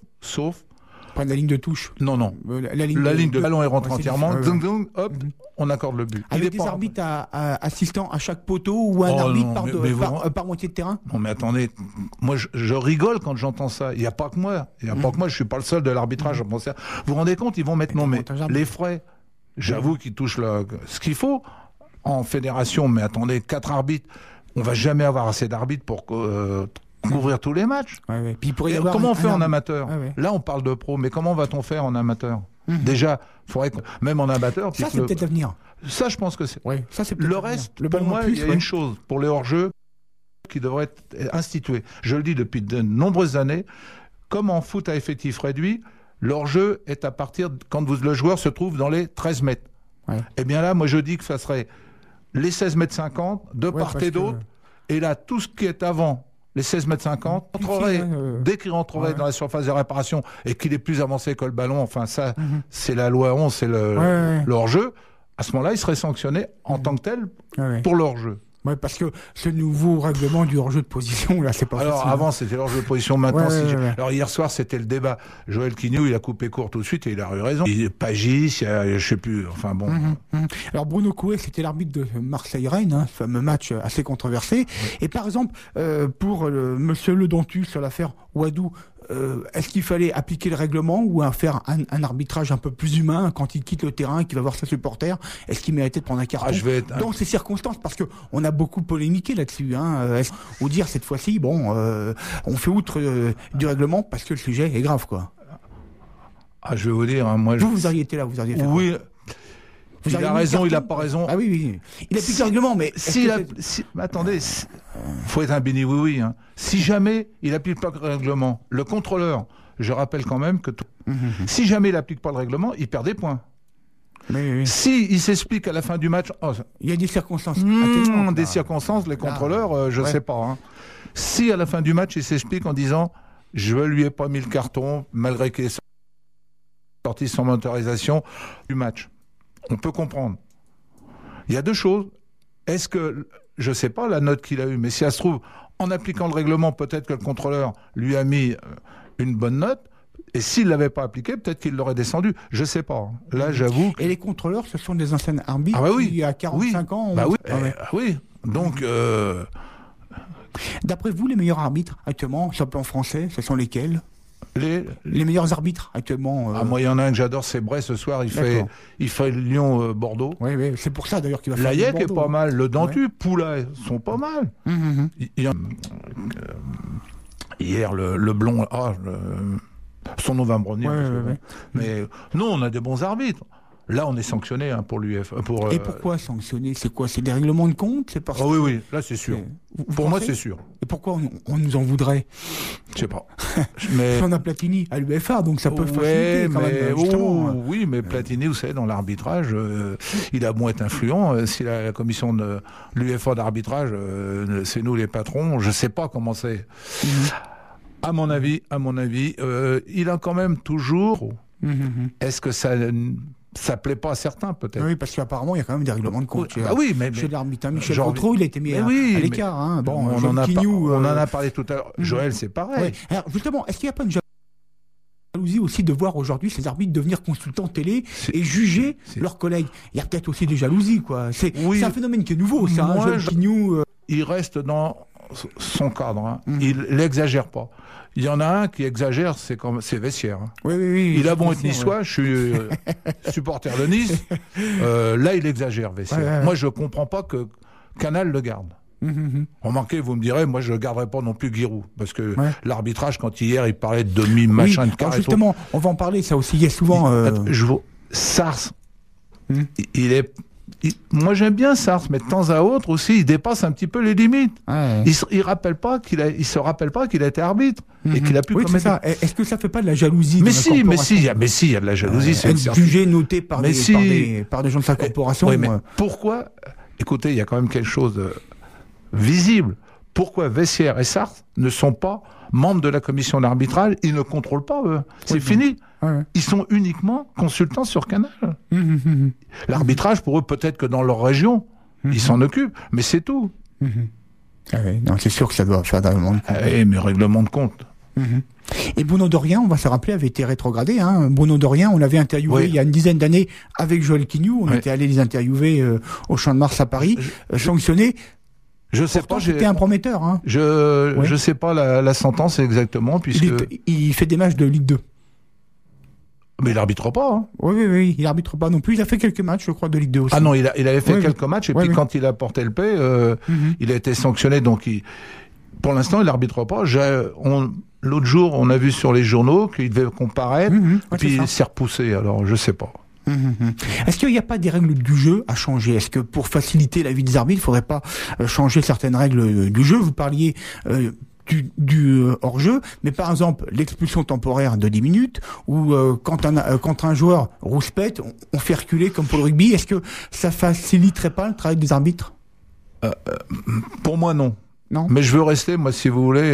Pas la ligne de touche. Non. La ligne de ballon est rentrée entièrement. Hop, on accorde le but. Avec des arbitres assistants à chaque poteau ou un arbitre par moitié de terrain. Non, mais attendez, moi je rigole quand j'entends ça. Il n'y a pas que moi. Je suis pas le seul de l'arbitrage. Vous vous rendez compte, ils vont mettre les frais. J'avoue qu'ils touchent ce qu'il faut en fédération. Mais attendez, 4 arbitres. On va jamais avoir assez d'arbitres pour couvrir tous les matchs. Puis comment on fait en amateur? Là, on parle de pro, mais comment va-t-on faire en amateur? Déjà, faudrait même en amateur. Ça, c'est peut-être l'avenir. Ça, je pense que c'est. Ça, c'est le reste, pour moi, il y a une chose pour les hors-jeux qui devrait être instituée. Je le dis depuis de nombreuses années. Comme en foot à effectif réduit, le hors-jeu est à partir quand le joueur se trouve dans les 13 mètres. Eh bien là, moi, je dis que ça serait les 16 mètres 50 de part et d'autre. Et là, tout ce qui est avant les 16 mètres 50, dès qu'il rentrerait dans la surface de réparation et qu'il est plus avancé que le ballon, enfin ça, c'est la loi 11, c'est le hors-jeu, à ce moment-là, il serait sanctionné en tant que tel pour le hors-jeu. Ouais, parce que ce nouveau règlement du hors-jeu de position, là, c'est pas Alors, facile. avant, c'était l'hors-jeu de position, maintenant, Alors, hier soir, c'était le débat. Joël Quignou, il a coupé court tout de suite et il a eu raison. Il Pagis, je sais plus, enfin bon. Alors, Bruno Couet, c'était l'arbitre de Marseille-Rennes, ce fameux match assez controversé. Et par exemple, pour monsieur Le Dontu sur l'affaire Wadou, est-ce qu'il fallait appliquer le règlement ou faire un arbitrage un peu plus humain quand il quitte le terrain, qu'il va voir ses supporters? Est-ce qu'il méritait de prendre un carton dans ces circonstances? Parce que on a beaucoup polémiqué là-dessus, ou dire cette fois-ci, on fait outre du règlement parce que le sujet est grave, quoi. Je vais vous dire, moi... Vous auriez été là, vous auriez fait quoi? Il a raison, il n'a pas raison. Ah oui. Il applique le règlement, mais... Attendez, faut être un béni oui. Si jamais il applique pas le règlement, le contrôleur, je rappelle quand même que si jamais il applique pas le règlement, il perd des points. Si il s'explique à la fin du match... il y a des circonstances. Des circonstances, les contrôleurs, je sais pas. Si à la fin du match, il s'explique en disant « Je lui ai pas mis le carton, malgré qu'il est sorti sans autorisation du match ». On peut comprendre. Il y a deux choses. Est-ce que, je ne sais pas la note qu'il a eue, mais si elle se trouve, en appliquant le règlement, peut-être que le contrôleur lui a mis une bonne note, et s'il ne l'avait pas appliqué, peut-être qu'il l'aurait descendu. Je ne sais pas. Là, j'avoue... Et les contrôleurs, ce sont des anciens arbitres il y a 45 ans. Oui. Donc... D'après vous, les meilleurs arbitres, actuellement, sur le plan français, ce sont lesquels? Les meilleurs arbitres actuellement. Moi, il y en a un que j'adore, c'est Bray ce soir. Il fait Lyon-Bordeaux. Oui, c'est pour ça d'ailleurs qu'il va faire. Layek est pas mal. Le Dentu, Poula sont pas mal. Hier, le blond. Son nom va me revenir. Mais nous, on a des bons arbitres. Là, on est sanctionné pour l'UEFA. Et pourquoi sanctionner? C'est quoi? C'est des règlements de compte? C'est parce oui, là c'est sûr. Pour moi, c'est sûr. Et pourquoi on nous en voudrait? Je sais pas. Mais on a Platini à l'UEFA, donc ça peut faciliter quand même. Justement. Oui, mais Platini, vous savez, dans l'arbitrage, il a beau être influent. Si la commission de l'UEFA d'arbitrage, c'est nous les patrons, je sais pas comment c'est. À mon avis, il a quand même toujours. Est-ce que ça plaît pas à certains, peut-être. Oui, parce qu'apparemment, il y a quand même des règlements de compte. Chez l'arbitre Michel Contreau, il a été mis à l'écart. Bon, on en a parlé tout à l'heure. Joël, c'est pareil. Alors, justement, est-ce qu'il n'y a pas une jalousie aussi de voir aujourd'hui ces arbitres devenir consultants télé et juger leurs collègues? Il y a peut-être aussi des jalousies, quoi. C'est un phénomène qui est nouveau, ça. Il reste dans son cadre. Il n'exagère pas. Il y en a un qui exagère, c'est Vessière. Oui. Il a bon être niçois, je suis supporter de Nice. Là, il exagère, Vessière. Moi, je comprends pas que Canal le garde. Remarquez, vous me direz, moi, je ne garderai pas non plus Giroud. Parce que l'arbitrage, quand hier, il parlait de demi-machin de carré. Justement, on va en parler, ça aussi. Il y a souvent... Sars, moi j'aime bien Sars, mais de temps à autre aussi, il dépasse un petit peu les limites. Il se rappelle pas qu'il a été arbitre et qu'il a pu commettre. Ça. Est-ce que ça fait pas de la jalousie? Mais si, il y a de la jalousie. C'est jugé, noté par des gens de sa corporation. Mais pourquoi? Écoutez, il y a quand même quelque chose de visible. Pourquoi Vessière et Sars ne sont pas membres de la commission d'arbitrage? Ils ne contrôlent pas, eux. C'est fini. Ils sont uniquement consultants sur Canal. L'arbitrage, pour eux, peut-être que dans leur région, ils s'en occupent, mais c'est tout. Non, c'est sûr que ça doit faire d'un règlement de compte. Mais règlement de compte. Et Bruno Dorien, on va se rappeler, avait été rétrogradé. Bruno Dorien, on l'avait interviewé il y a une dizaine d'années avec Joël Quignou. On était allé les interviewer au Champ de Mars à Paris, sanctionné. Je sais pas. C'était un prometteur. Je sais pas la sentence exactement, puisque il fait des matchs de Ligue 2. Mais il arbitre pas. Oui, il arbitre pas non plus. Il a fait quelques matchs, je crois, de Ligue 2 aussi. Ah non, il avait fait quelques matchs, et puis quand il a porté le paix, il a été sanctionné. Donc, pour l'instant, il arbitre pas. L'autre jour, on a vu sur les journaux qu'il devait comparaître, et puis il s'est repoussé. Alors, je sais pas. Est-ce qu'il n'y a pas des règles du jeu à changer? Est-ce que pour faciliter la vie des arbitres, il ne faudrait pas changer certaines règles du jeu? Vous parliez du hors-jeu, mais par exemple l'expulsion temporaire de 10 minutes, ou quand un joueur rouspète, on fait reculer comme pour le rugby. Est-ce que ça faciliterait pas le travail des arbitres? Pour moi, non. Mais je veux rester, moi, si vous voulez,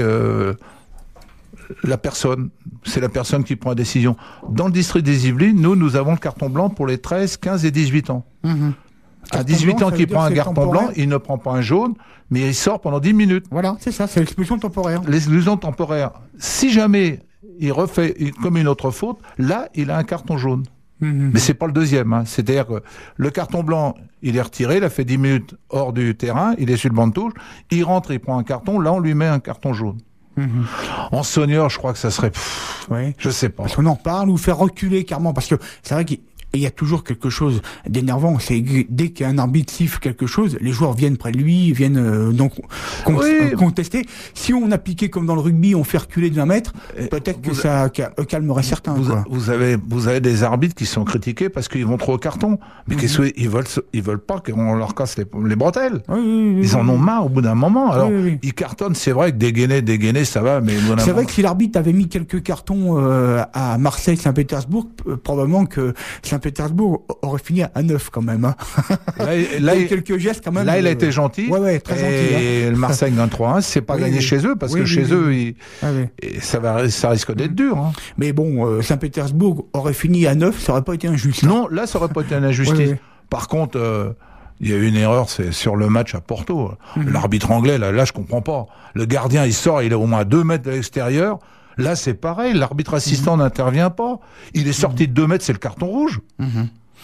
c'est la personne qui prend la décision. Dans le district des Yvelines, nous avons le carton blanc pour les 13, 15 et 18 ans. À 18 ans qu'il prend un carton blanc, il ne prend pas un jaune, mais il sort pendant 10 minutes. Voilà, c'est ça, c'est l'expulsion temporaire. L'expulsion temporaire. Si jamais il refait comme une autre faute, là, il a un carton jaune. Mais c'est pas le deuxième. C'est-à-dire que le carton blanc, il est retiré, il a fait 10 minutes hors du terrain, il est sur le banc de touche, il rentre, il prend un carton, là, on lui met un carton jaune. En senior, je crois que ça serait... Je sais pas. Parce qu'on en parle ou faire reculer carrément, parce que c'est vrai qu'il y a toujours quelque chose d'énervant. C'est dès qu'un arbitre siffle quelque chose, les joueurs viennent près de lui, viennent contester. Si on appliquait comme dans le rugby, on fait reculer de 20 mètres, peut-être que ça calmerait certains. Vous avez des arbitres qui sont critiqués parce qu'ils vont trop au carton. Mais ils veulent pas qu'on leur casse les bretelles. Ils en ont marre au bout d'un moment. Alors, ils cartonnent. C'est vrai que dégainer, ça va, mais c'est vrai que si l'arbitre avait mis quelques cartons à Marseille, Saint-Pétersbourg, probablement que Saint-Pétersbourg aurait fini à 9 quand même. Là, il y a quelques gestes quand même. Là, il a été gentil. Très gentil. Et le Marseille 23-1, c'est pas gagné chez eux, parce que chez eux, ça risque d'être dur. Mais bon, Saint-Pétersbourg aurait fini à 9, ça aurait pas été injuste. Non, là, ça aurait pas été une injustice. Par contre, il y a eu une erreur, c'est sur le match à Porto. L'arbitre anglais, là, je comprends pas. Le gardien, il sort, il est au moins à 2 mètres de l'extérieur. Là, c'est pareil, l'arbitre assistant n'intervient pas. Il est sorti de 2 mètres, c'est le carton rouge.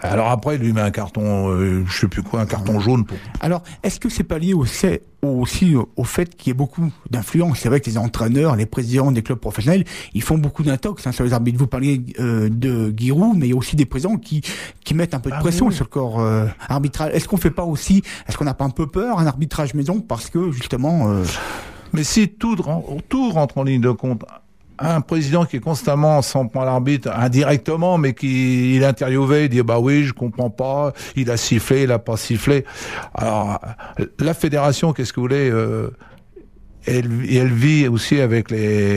Alors après, il lui met un carton, je sais plus quoi, un carton jaune. Alors, est-ce que c'est pas lié aussi au fait qu'il y ait beaucoup d'influence? C'est vrai que les entraîneurs, les présidents des clubs professionnels, ils font beaucoup d'intox sur les arbitres. Vous parliez de Giroud, mais il y a aussi des présidents qui mettent un peu de pression sur le corps arbitral. Est-ce qu'on n'a pas un peu peur, un arbitrage maison, parce que justement... Mais si tout rentre en ligne de compte, un président qui est constamment s'en prend à l'arbitre indirectement, mais il est interviewé, il dit bah oui, je comprends pas, il a sifflé, il a pas sifflé. Alors la fédération, qu'est-ce que vous voulez, elle vit aussi avec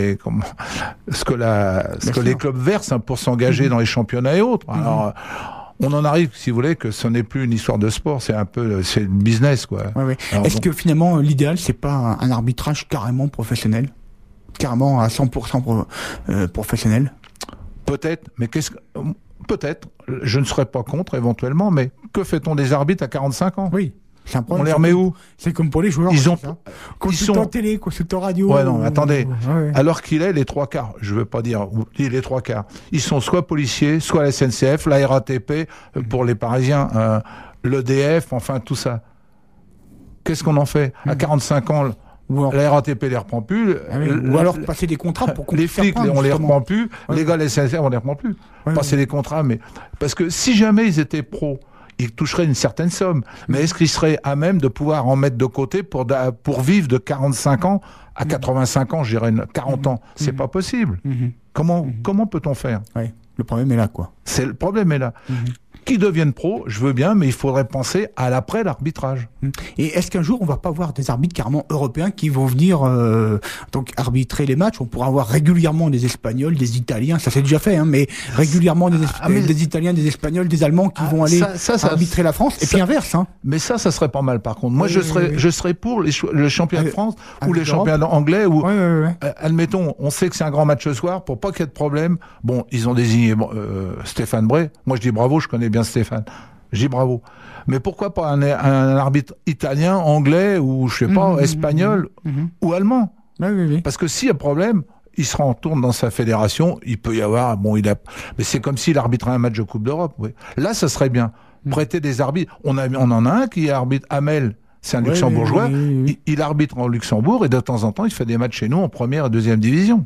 ce que les clubs versent pour s'engager dans les championnats et autres. Alors on en arrive, si vous voulez, que ce n'est plus une histoire de sport, c'est le business, quoi. Ouais. Est-ce que finalement l'idéal, c'est pas un arbitrage carrément professionnel? Carrément à 100% professionnel? Peut-être, mais peut-être, je ne serais pas contre éventuellement, mais que fait-on des arbitres à 45 ans? Oui, c'est un problème. On les remet où? C'est comme pour les joueurs. Ils sont télé, consultant radio. Ouais, non, attendez. Ouais. Alors qu'il est les trois quarts, je veux pas dire les trois quarts, ils sont soit policiers, soit la SNCF, la RATP, pour les Parisiens, l'EDF, enfin tout ça. Qu'est-ce qu'on en fait? À 45 ans, la RATP les reprend plus. Ou alors passer des contrats pour qu'on les flics, on les reprend plus. Ouais. Les gars, la SNCF, on les reprend plus. Ouais, passer des contrats, mais parce que si jamais ils étaient pros, ils toucheraient une certaine somme. Mais est-ce qu'ils seraient à même de pouvoir en mettre de côté pour vivre de 45 ans à 85 ans, je dirais 40 ans? C'est pas possible. Comment peut-on faire? Ouais. Le problème est là, quoi. Le problème est là. Qu'ils deviennent pros, je veux bien, mais il faudrait penser à l'après l'arbitrage. Et est-ce qu'un jour on va pas voir des arbitres carrément européens qui vont venir donc arbitrer les matchs? On pourra avoir régulièrement des Espagnols, des Italiens, ça s'est déjà fait, mais régulièrement des Italiens, des Espagnols, des Allemands qui vont aller arbitrer la France, et puis inverse. Mais ça serait pas mal par contre. Moi, je serais pour le championnat de France ou les championnats anglais où, admettons, on sait que c'est un grand match ce soir, pour pas qu'il y ait de problème. Bon, ils ont désigné Stéphane Bray. Moi, je dis bravo, je connais bien Stéphane. Je dis bravo. Mais pourquoi pas un arbitre italien, anglais ou, je sais pas, espagnol ou allemand? Parce que s'il y a problème, il se retourne dans sa fédération, il peut y avoir, mais c'est comme s'il arbitrait un match de Coupe d'Europe. Oui. Là, ça serait bien. Prêter des arbitres. On en a un qui arbitre, Hamel. C'est un luxembourgeois. Il arbitre en Luxembourg et de temps en temps, il fait des matchs chez nous en première et deuxième division.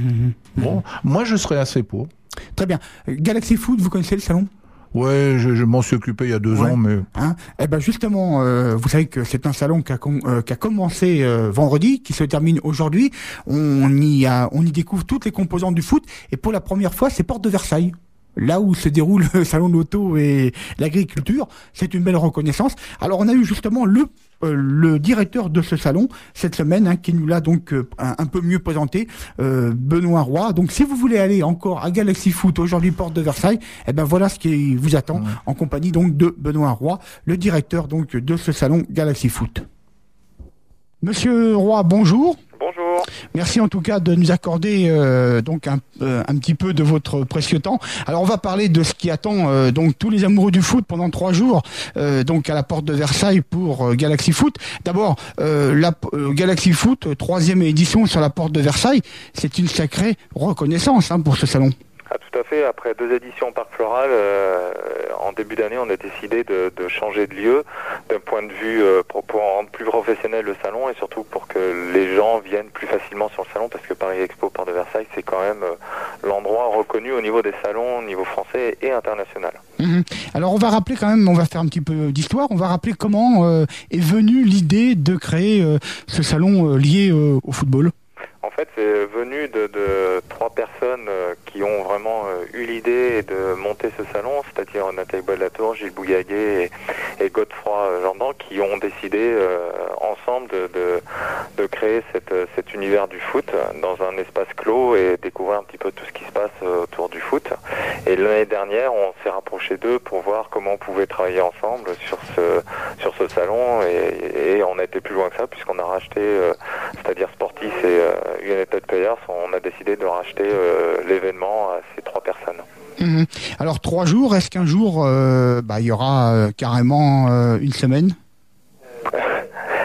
Bon, moi, je serais assez pour. Très bien. Galaxy Foot, vous connaissez le salon? Ouais, je m'en suis occupé il y a 2 ans, mais... Eh ben justement, vous savez que c'est un salon qui a commencé vendredi, qui se termine aujourd'hui. On y découvre toutes les composantes du foot, et pour la première fois, c'est porte de Versailles. Là où se déroule le salon de l'auto et l'agriculture, c'est une belle reconnaissance. Alors on a eu justement le directeur de ce salon cette semaine, qui nous l'a donc un peu mieux présenté, Benoît Roy. Donc si vous voulez aller encore à Galaxy Foot aujourd'hui porte de Versailles, eh ben voilà ce qui vous attend en compagnie donc de Benoît Roy, le directeur donc de ce salon Galaxy Foot. Monsieur Roy, bonjour. Bonjour. Merci en tout cas de nous accorder donc un petit peu de votre précieux temps. Alors on va parler de ce qui attend donc tous les amoureux du foot pendant 3 jours donc à la porte de Versailles pour Galaxy Foot. D'abord la Galaxy Foot 3e édition sur la porte de Versailles, c'est une sacrée reconnaissance pour ce salon. Ah, tout à fait. Après 2 éditions au Parc Floral, en début d'année, on a décidé de changer de lieu d'un point de vue pour rendre plus professionnel le salon et surtout pour que les gens viennent plus facilement sur le salon, parce que Paris Expo Porte de Versailles, c'est quand même l'endroit reconnu au niveau des salons, au niveau français et international. Alors on va rappeler quand même, on va faire un petit peu d'histoire, on va rappeler comment est venue l'idée de créer ce salon lié au football. En fait, c'est venu de 3 personnes qui ont vraiment eu l'idée de monter ce salon, c'est-à-dire Nathalie Bois-de-la-Tour, Gilles Bouillaguet et Godefroy Gendant, qui ont décidé ensemble de créer cet univers du foot dans un espace clos et découvrir un petit peu tout ce qui se passe autour du foot. Et l'année dernière, on s'est rapproché d'eux pour voir comment on pouvait travailler ensemble sur ce salon et on a été plus loin que ça puisqu'on a racheté, c'est-à-dire Sportis et United Players, on a décidé de racheter l'événement à ces 3 personnes. Alors 3 jours, est-ce qu'un jour il y aura carrément une semaine? Ça, vous me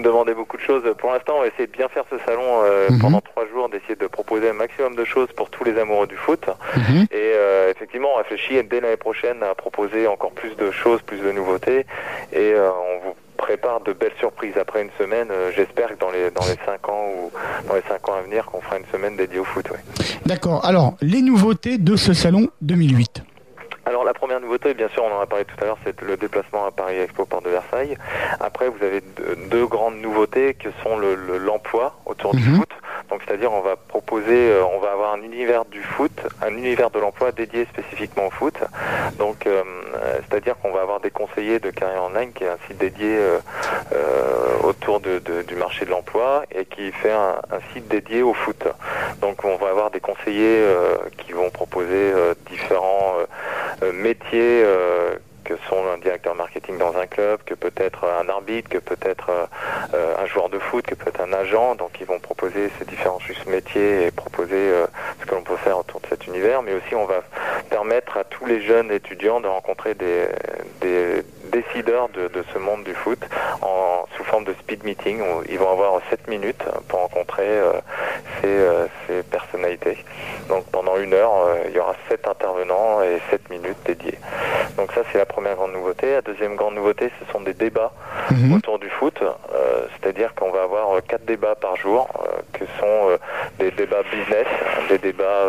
me demandez beaucoup de choses. Pour l'instant, on va essayer de bien faire ce salon pendant 3 jours, d'essayer de proposer un maximum de choses pour tous les amoureux du foot. Et effectivement, on réfléchit dès l'année prochaine à proposer encore plus de choses, plus de nouveautés. Et on vous prépare de belles surprises. Après une semaine, j'espère que dans les 5 ans ou dans les 5 ans à venir, qu'on fera une semaine dédiée au foot. Ouais. D'accord. Alors, les nouveautés de ce salon 2008. Alors la première nouveauté, bien sûr, on en a parlé tout à l'heure, c'est le déplacement à Paris Expo Porte de Versailles. Après, vous avez deux grandes nouveautés que sont l'emploi autour du foot. Donc c'est-à-dire on va proposer, on va avoir un univers du foot, un univers de l'emploi dédié spécifiquement au foot. Donc c'est-à-dire qu'on va avoir des conseillers de Carrière Online, qui est un site dédié autour du marché de l'emploi et qui fait un site dédié au foot. Donc on va avoir des conseillers qui vont proposer différents métiers que sont un directeur marketing dans un club, que peut-être un arbitre, que peut-être un joueur de foot, que peut-être un agent. Donc ils vont proposer ces différents métiers et proposer ce que l'on peut faire autour de cet univers. Mais aussi on va permettre à tous les jeunes étudiants de rencontrer des décideurs de ce monde du foot sous forme de speed meeting où ils vont avoir 7 minutes pour rencontrer ces personnalités. Donc pendant 1 heure, il y aura 7 intervenants et 7 minutes dédiées. Donc ça c'est la première grande nouveauté. La deuxième grande nouveauté, ce sont des débats autour du foot, c'est-à-dire qu'on va avoir 4 débats par jour, que sont des débats business, des débats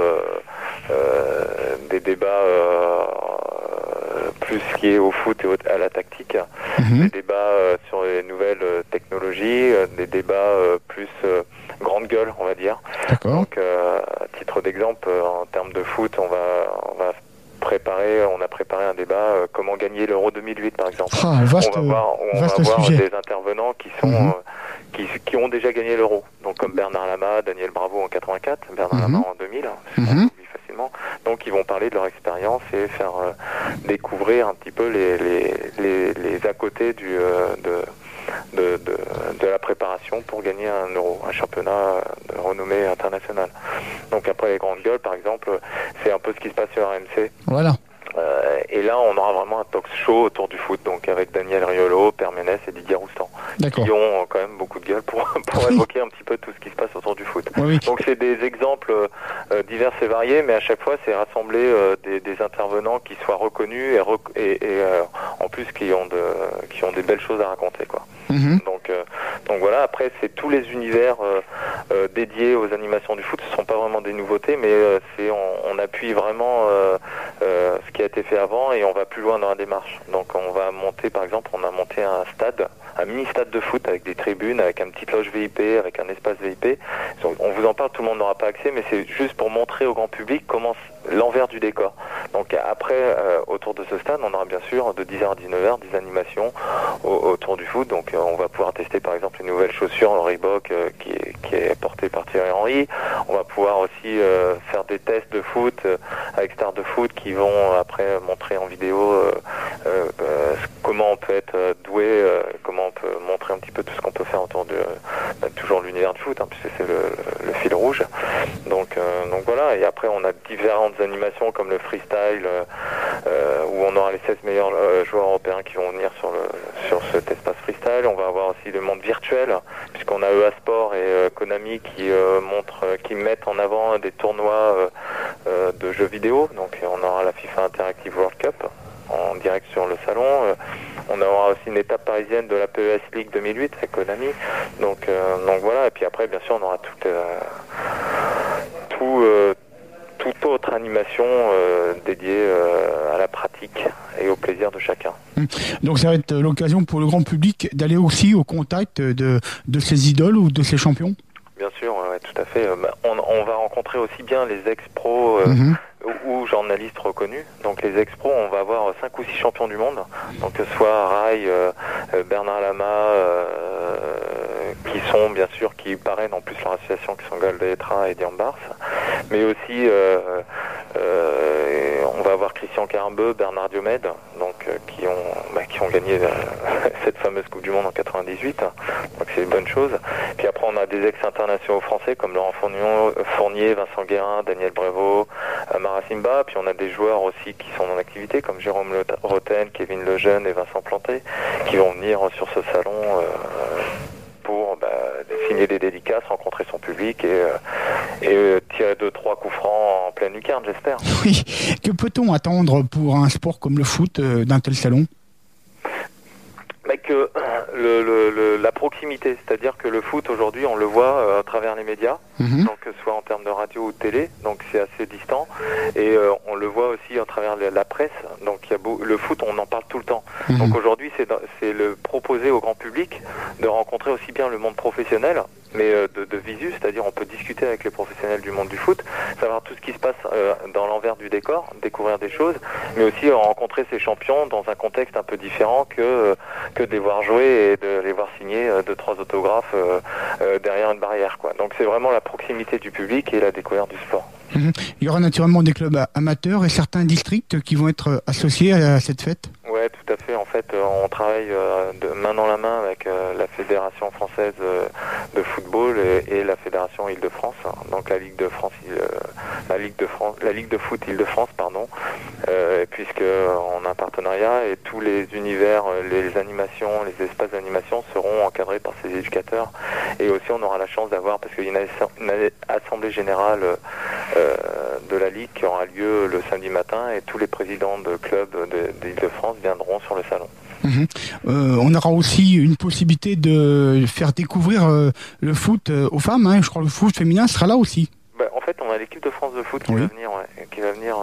plus liés au foot et à la tactique, des débats sur les nouvelles technologies, des débats plus grande gueule, on va dire. Donc à titre d'exemple, en termes de foot, on a préparé un débat comment gagner l'Euro 2008 par exemple. On va avoir des intervenants qui sont qui ont déjà gagné l'Euro. Donc comme Bernard Lama, Daniel Bravo en 84, Bernard Lama en 2000, on oublie facilement. Donc ils vont parler de leur expérience et faire découvrir un petit peu les à côté de la préparation pour gagner un Euro, un championnat de renommée internationale. Donc après les grandes gueules, par exemple, c'est un peu ce qui se passe sur RMC. Voilà. Et là, on aura vraiment un talk show autour du foot, donc avec Daniel Riolo, Père Ménès et Didier Roustan, qui ont quand même beaucoup de gueule pour évoquer un petit peu tout ce qui se passe autour du foot. Donc c'est des exemples divers et variés, mais à chaque fois, c'est rassembler des intervenants qui soient reconnus et en plus qui ont des belles choses à raconter, quoi. Donc voilà, après c'est tous les univers dédiés aux animations du foot. Ce ne sont pas vraiment des nouveautés, mais on appuie vraiment ce qui a été fait avant et on va plus loin dans la démarche. Donc on va monter, par exemple, on a monté un mini stade de foot avec des tribunes, avec une petite loge VIP, avec un espace VIP. Donc, on vous en parle, tout le monde n'aura pas accès, mais c'est juste pour montrer au grand public comment l'envers du décor. Donc après, autour de ce stade, on aura bien sûr de 10h à 19h des animations autour du foot. Donc on va pouvoir tester par exemple les nouvelles chaussures, le Reebok qui est porté par Thierry Henry. On va pouvoir aussi faire des tests de foot avec stars de foot qui vont après montrer en vidéo comment on peut être doué, comment on peut montrer un petit peu tout ce qu'on peut faire autour de toujours l'univers du foot, puisque c'est le fil rouge. Donc voilà, et après on a différentes animations comme le freestyle où on aura les 16 meilleurs joueurs européens qui vont venir sur cet espace freestyle. On va avoir aussi le monde virtuel puisqu'on a EA Sport et Konami qui mettent en avant des tournois de jeux vidéo. Donc on aura la FIFA Interactive World Cup en direct sur le salon. On aura aussi une étape parisienne de la PES League 2008 avec Konami. Donc voilà, et puis après bien sûr on aura toute autre animation dédiée à la pratique et au plaisir de chacun. Donc ça va être l'occasion pour le grand public d'aller aussi au contact de ces idoles ou de ces champions ? Bien sûr, ouais, tout à fait. On va rencontrer aussi bien les ex-pros ou journalistes reconnus. Donc les ex-pros, on va avoir 5 ou 6 champions du monde. Donc que ce soit Rai, Bernard Lama, qui parrainent en plus leur association qui sont Goldetra et Diambars. Mais aussi on va avoir Christian Carambeu, Bernard Diomède, donc qui ont gagné cette fameuse Coupe du Monde en 98. Donc c'est une bonne chose. Puis après on a des ex-internationaux français comme Laurent Fournier, Vincent Guérin, Daniel Brévaux, Mara Simba. Puis on a des joueurs aussi qui sont en activité comme Jérôme Roten, Kevin Lejeune et Vincent Planté qui vont venir sur ce salon signer des dédicaces, rencontrer son public et tirer 2-3 coups francs en pleine lucarne, j'espère. Oui. Que peut-on attendre pour un sport comme le foot d'un tel salon ? Que la proximité, c'est-à-dire que le foot aujourd'hui on le voit à travers les médias, donc que ce soit en termes de radio ou de télé, donc c'est assez distant, et on le voit aussi à travers la presse, donc le foot on en parle tout le temps. Donc aujourd'hui c'est le proposer au grand public de rencontrer aussi bien le monde professionnel, mais de visu, c'est-à-dire on peut discuter avec les professionnels du monde du foot, savoir tout ce qui se passe dans l'envers du décor, découvrir des choses, mais aussi rencontrer ces champions dans un contexte un peu différent que de les voir jouer et de les voir signer 2-3 autographes derrière une barrière, quoi. Donc c'est vraiment la proximité du public et la découverte du sport. Il y aura naturellement des clubs amateurs et certains districts qui vont être associés à cette fête ? Ouais, tout à fait. En fait, on travaille de main dans la main avec la Fédération française de football et la Fédération Île-de-France. Donc la Ligue de France, la Ligue de foot Île-de-France, pardon. Puisque on a un partenariat et tous les univers, les animations, les espaces d'animation seront encadrés par ces éducateurs. Et aussi, on aura la chance d'avoir, parce qu'il y a une assemblée générale de la Ligue qui aura lieu le samedi matin et tous les présidents de clubs d'Île-de-France viendront sur le salon. On aura aussi une possibilité de faire découvrir le foot aux femmes, hein. Je crois que le foot féminin sera là aussi. En fait, on a l'équipe de France de foot qui va venir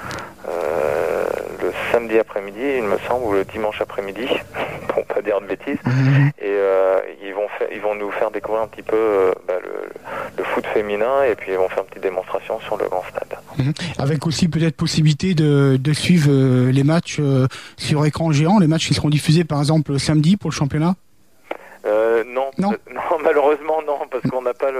le samedi après-midi, il me semble, ou le dimanche après-midi, pour pas dire de bêtises. Et ils vont nous faire découvrir un petit peu le foot féminin, et puis ils vont faire une petite démonstration sur le grand stade. Avec aussi peut-être possibilité de suivre les matchs sur écran géant, les matchs qui seront diffusés par exemple samedi pour le championnat. Non, malheureusement non, parce qu'on n'a pas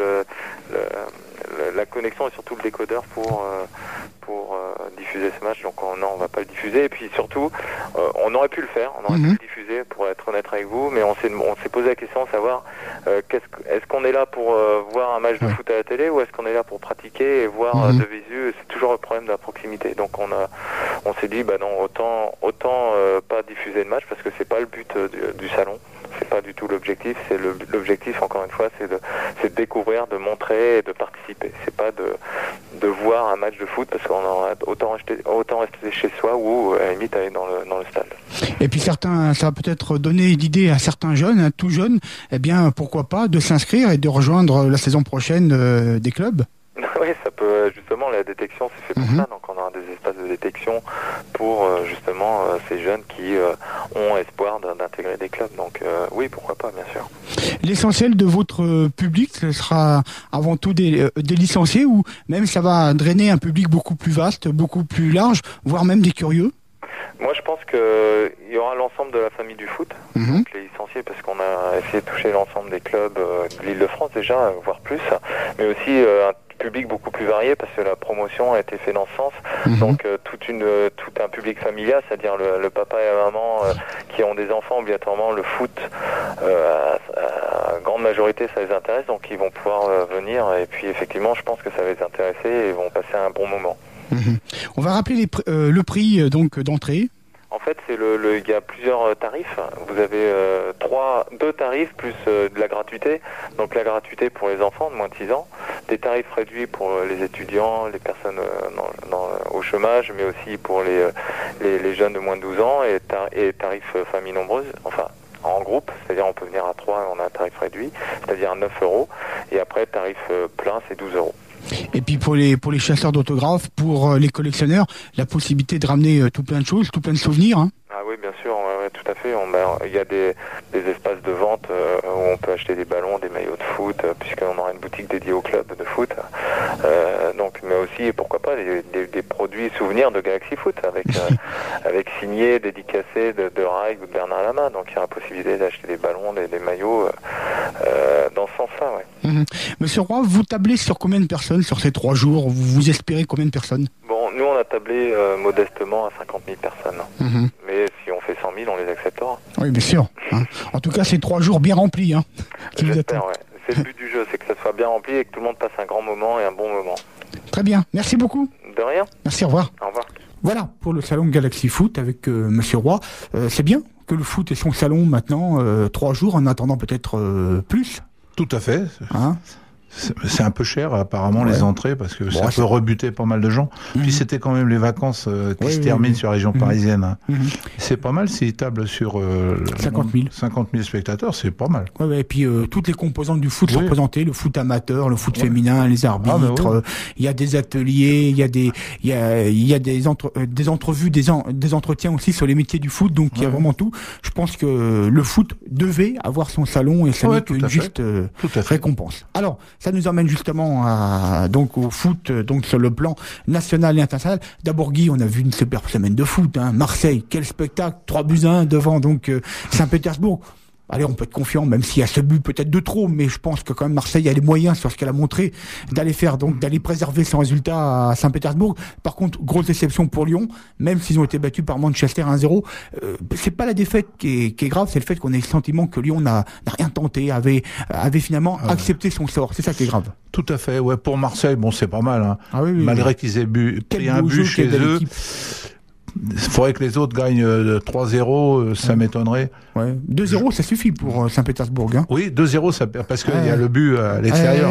la connexion et surtout le décodeur pour diffuser ce match, donc on va pas le diffuser. Et puis surtout, on aurait pu le faire, on aurait pu le diffuser, pour être honnête avec vous, mais on s'est posé la question de savoir est-ce qu'on est là pour voir un match de foot à la télé, ou est-ce qu'on est là pour pratiquer et voir de visu. C'est toujours le problème de la proximité. Donc on s'est dit non, autant pas diffuser de match, parce que c'est pas le but du salon. C'est pas du tout l'objectif. L'objectif, encore une fois, c'est de découvrir, de montrer et de participer. C'est pas de voir un match de foot, parce qu'on aura autant rester chez soi ou à la limite aller dans le stade. Et puis ça va peut-être donner l'idée à certains jeunes, tout jeunes, pourquoi pas de s'inscrire et de rejoindre la saison prochaine des clubs. Oui, ça peut, justement, la détection, c'est fait pour ça. Donc, on aura des espaces de détection pour, justement, ces jeunes qui ont espoir d'intégrer des clubs. Donc, oui, pourquoi pas, bien sûr. L'essentiel de votre public, ce sera avant tout des licenciés, ou même ça va drainer un public beaucoup plus vaste, beaucoup plus large, voire même des curieux? Moi, je pense qu'il y aura l'ensemble de la famille du foot, donc les licenciés, parce qu'on a essayé de toucher l'ensemble des clubs de l'Île-de-France déjà, voire plus, mais aussi un public beaucoup plus varié, parce que la promotion a été faite dans ce sens. Donc tout un public familial, c'est-à-dire le papa et la maman qui ont des enfants, obligatoirement le foot, à grande majorité ça les intéresse, donc ils vont pouvoir venir, et puis effectivement je pense que ça va les intéresser et ils vont passer un bon moment. On va rappeler le prix donc d'entrée. En fait, il y a plusieurs tarifs. Vous avez deux tarifs plus de la gratuité. Donc la gratuité pour les enfants de moins de 6 ans, des tarifs réduits pour les étudiants, les personnes au chômage, mais aussi pour les jeunes de moins de 12 ans, et tarifs famille nombreuse, enfin en groupe, c'est-à-dire on peut venir à 3, on a un tarif réduit, c'est-à-dire 9 €, et après tarif plein c'est 12 €. Et puis pour les chasseurs d'autographes, pour les collectionneurs, la possibilité de ramener tout plein de choses, tout plein de souvenirs. Ah oui, bien sûr, ouais, tout à fait. Il y a des espaces de vente où on peut acheter des ballons, des maillots de foot, puisqu'on aura une boutique dédiée au club de foot. Mais aussi, pourquoi pas, des produits souvenirs de Galaxy Foot, avec signés, dédicacés de Raig ou de Bernard Lama. Donc il y a la possibilité d'acheter des ballons, des maillots dans ce sens-là. Ouais. Monsieur Roy, vous tablez sur combien de personnes sur ces 3 jours? Vous espérez combien de personnes? Bon, nous on a tablé modestement à 50 000 personnes. Mais si on fait 100 000, on les acceptera. Oui, bien sûr. En tout cas, c'est 3 jours bien remplis. J'espère, ouais. C'est le but du jeu, c'est que ça soit bien rempli et que tout le monde passe un grand moment et un bon moment. Très bien, merci beaucoup. De rien. Merci, au revoir. Au revoir. Voilà, pour le salon Galaxy Foot avec Monsieur Roy. C'est bien que le foot ait son salon maintenant, 3 jours, en attendant peut-être plus. Tout à fait. Hein? C'est un peu cher apparemment les entrées parce que ça peut rebuter pas mal de gens. Puis c'était quand même les vacances qui se terminent sur la région parisienne. Hein. C'est pas mal s'ils tablent sur 50 000 spectateurs, c'est pas mal. Et puis toutes les composantes du foot sont représentées, le foot amateur, le foot féminin, les arbitres. Il y a des ateliers, il y a des entrevues, des entretiens aussi sur les métiers du foot. Donc il y a vraiment tout. Je pense que le foot devait avoir son salon et ça n'est qu'une juste récompense. Alors ça nous emmène justement donc au foot, donc sur le plan national et international. D'abord Guy, on a vu une superbe semaine de foot, hein. Marseille, quel spectacle, 3-1 devant donc Saint-Pétersbourg. Allez, on peut être confiant, même s'il y a ce but peut-être de trop, mais je pense que quand même Marseille a les moyens sur ce qu'elle a montré d'aller préserver son résultat à Saint-Pétersbourg. Par contre, grosse déception pour Lyon, même s'ils ont été battus par Manchester 1-0. C'est pas la défaite qui est grave, c'est le fait qu'on ait le sentiment que Lyon n'a rien tenté, avait finalement accepté son sort. C'est ça qui est grave. Tout à fait. Ouais, pour Marseille, bon, c'est pas mal. Hein. Malgré qu'ils aient pris un but chez eux. Il faudrait que les autres gagnent 3-0, ça m'étonnerait. 2-0, ça suffit pour Saint-Pétersbourg. Hein. Oui, 2-0, ça perd parce qu'il y a le but à l'extérieur.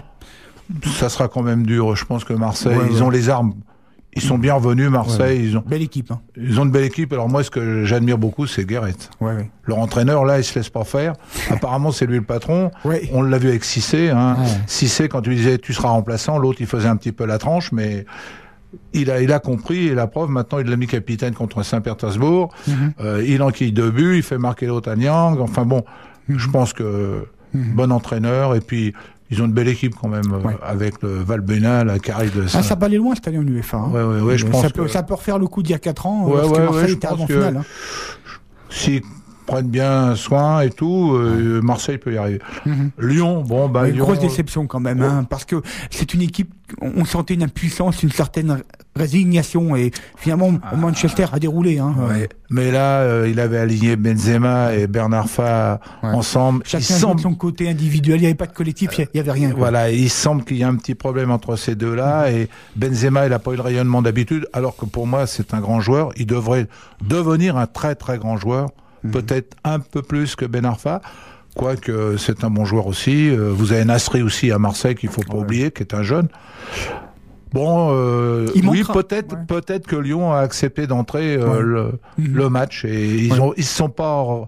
Ça sera quand même dur. Je pense que Marseille, ils ont les armes. Ils sont bien revenus, Marseille. Ils ont belle équipe. Hein. Ils ont une belle équipe. Alors moi, ce que j'admire beaucoup, c'est Guéret. Leur entraîneur, là, il se laisse pas faire. Apparemment, c'est lui le patron. On l'a vu avec Cissé. Hein. Cissé, quand tu lui disais tu seras remplaçant, l'autre, il faisait un petit peu la tranche, mais il a compris, et la preuve, maintenant, il l'a mis capitaine contre Saint-Pétersbourg. Il enquille 2 buts, il fait marquer l'autre à Niang. Enfin bon, je pense que bon entraîneur, et puis ils ont une belle équipe quand même, avec le Valbuena, la Carré de Saint. Ça va aller loin cette année en UEFA. Hein. Je pense ça peut refaire le coup d'il y a 4 ans, lorsque Marseille était avant finale. Hein. Si prennent bien soin et tout, Marseille peut y arriver. Lyon, Lyon, grosse déception quand même, hein, parce que c'est une équipe, on sentait une impuissance, une certaine résignation, et finalement Manchester a déroulé. Hein. Mais là, il avait aligné Benzema et Bernard Fa ensemble. Chacun de son côté individuel, il n'y avait pas de collectif, il n'y avait rien. Voilà, il semble qu'il y a un petit problème entre ces deux-là, et Benzema, il n'a pas eu le rayonnement d'habitude, alors que pour moi, c'est un grand joueur. Il devrait devenir un très très grand joueur. Peut-être un peu plus que Ben Arfa, quoique c'est un bon joueur aussi. Vous avez Nasri aussi à Marseille qu'il faut pas oublier, qui est un jeune. Bon, peut-être que Lyon a accepté d'entrer le match, et ils se sont pas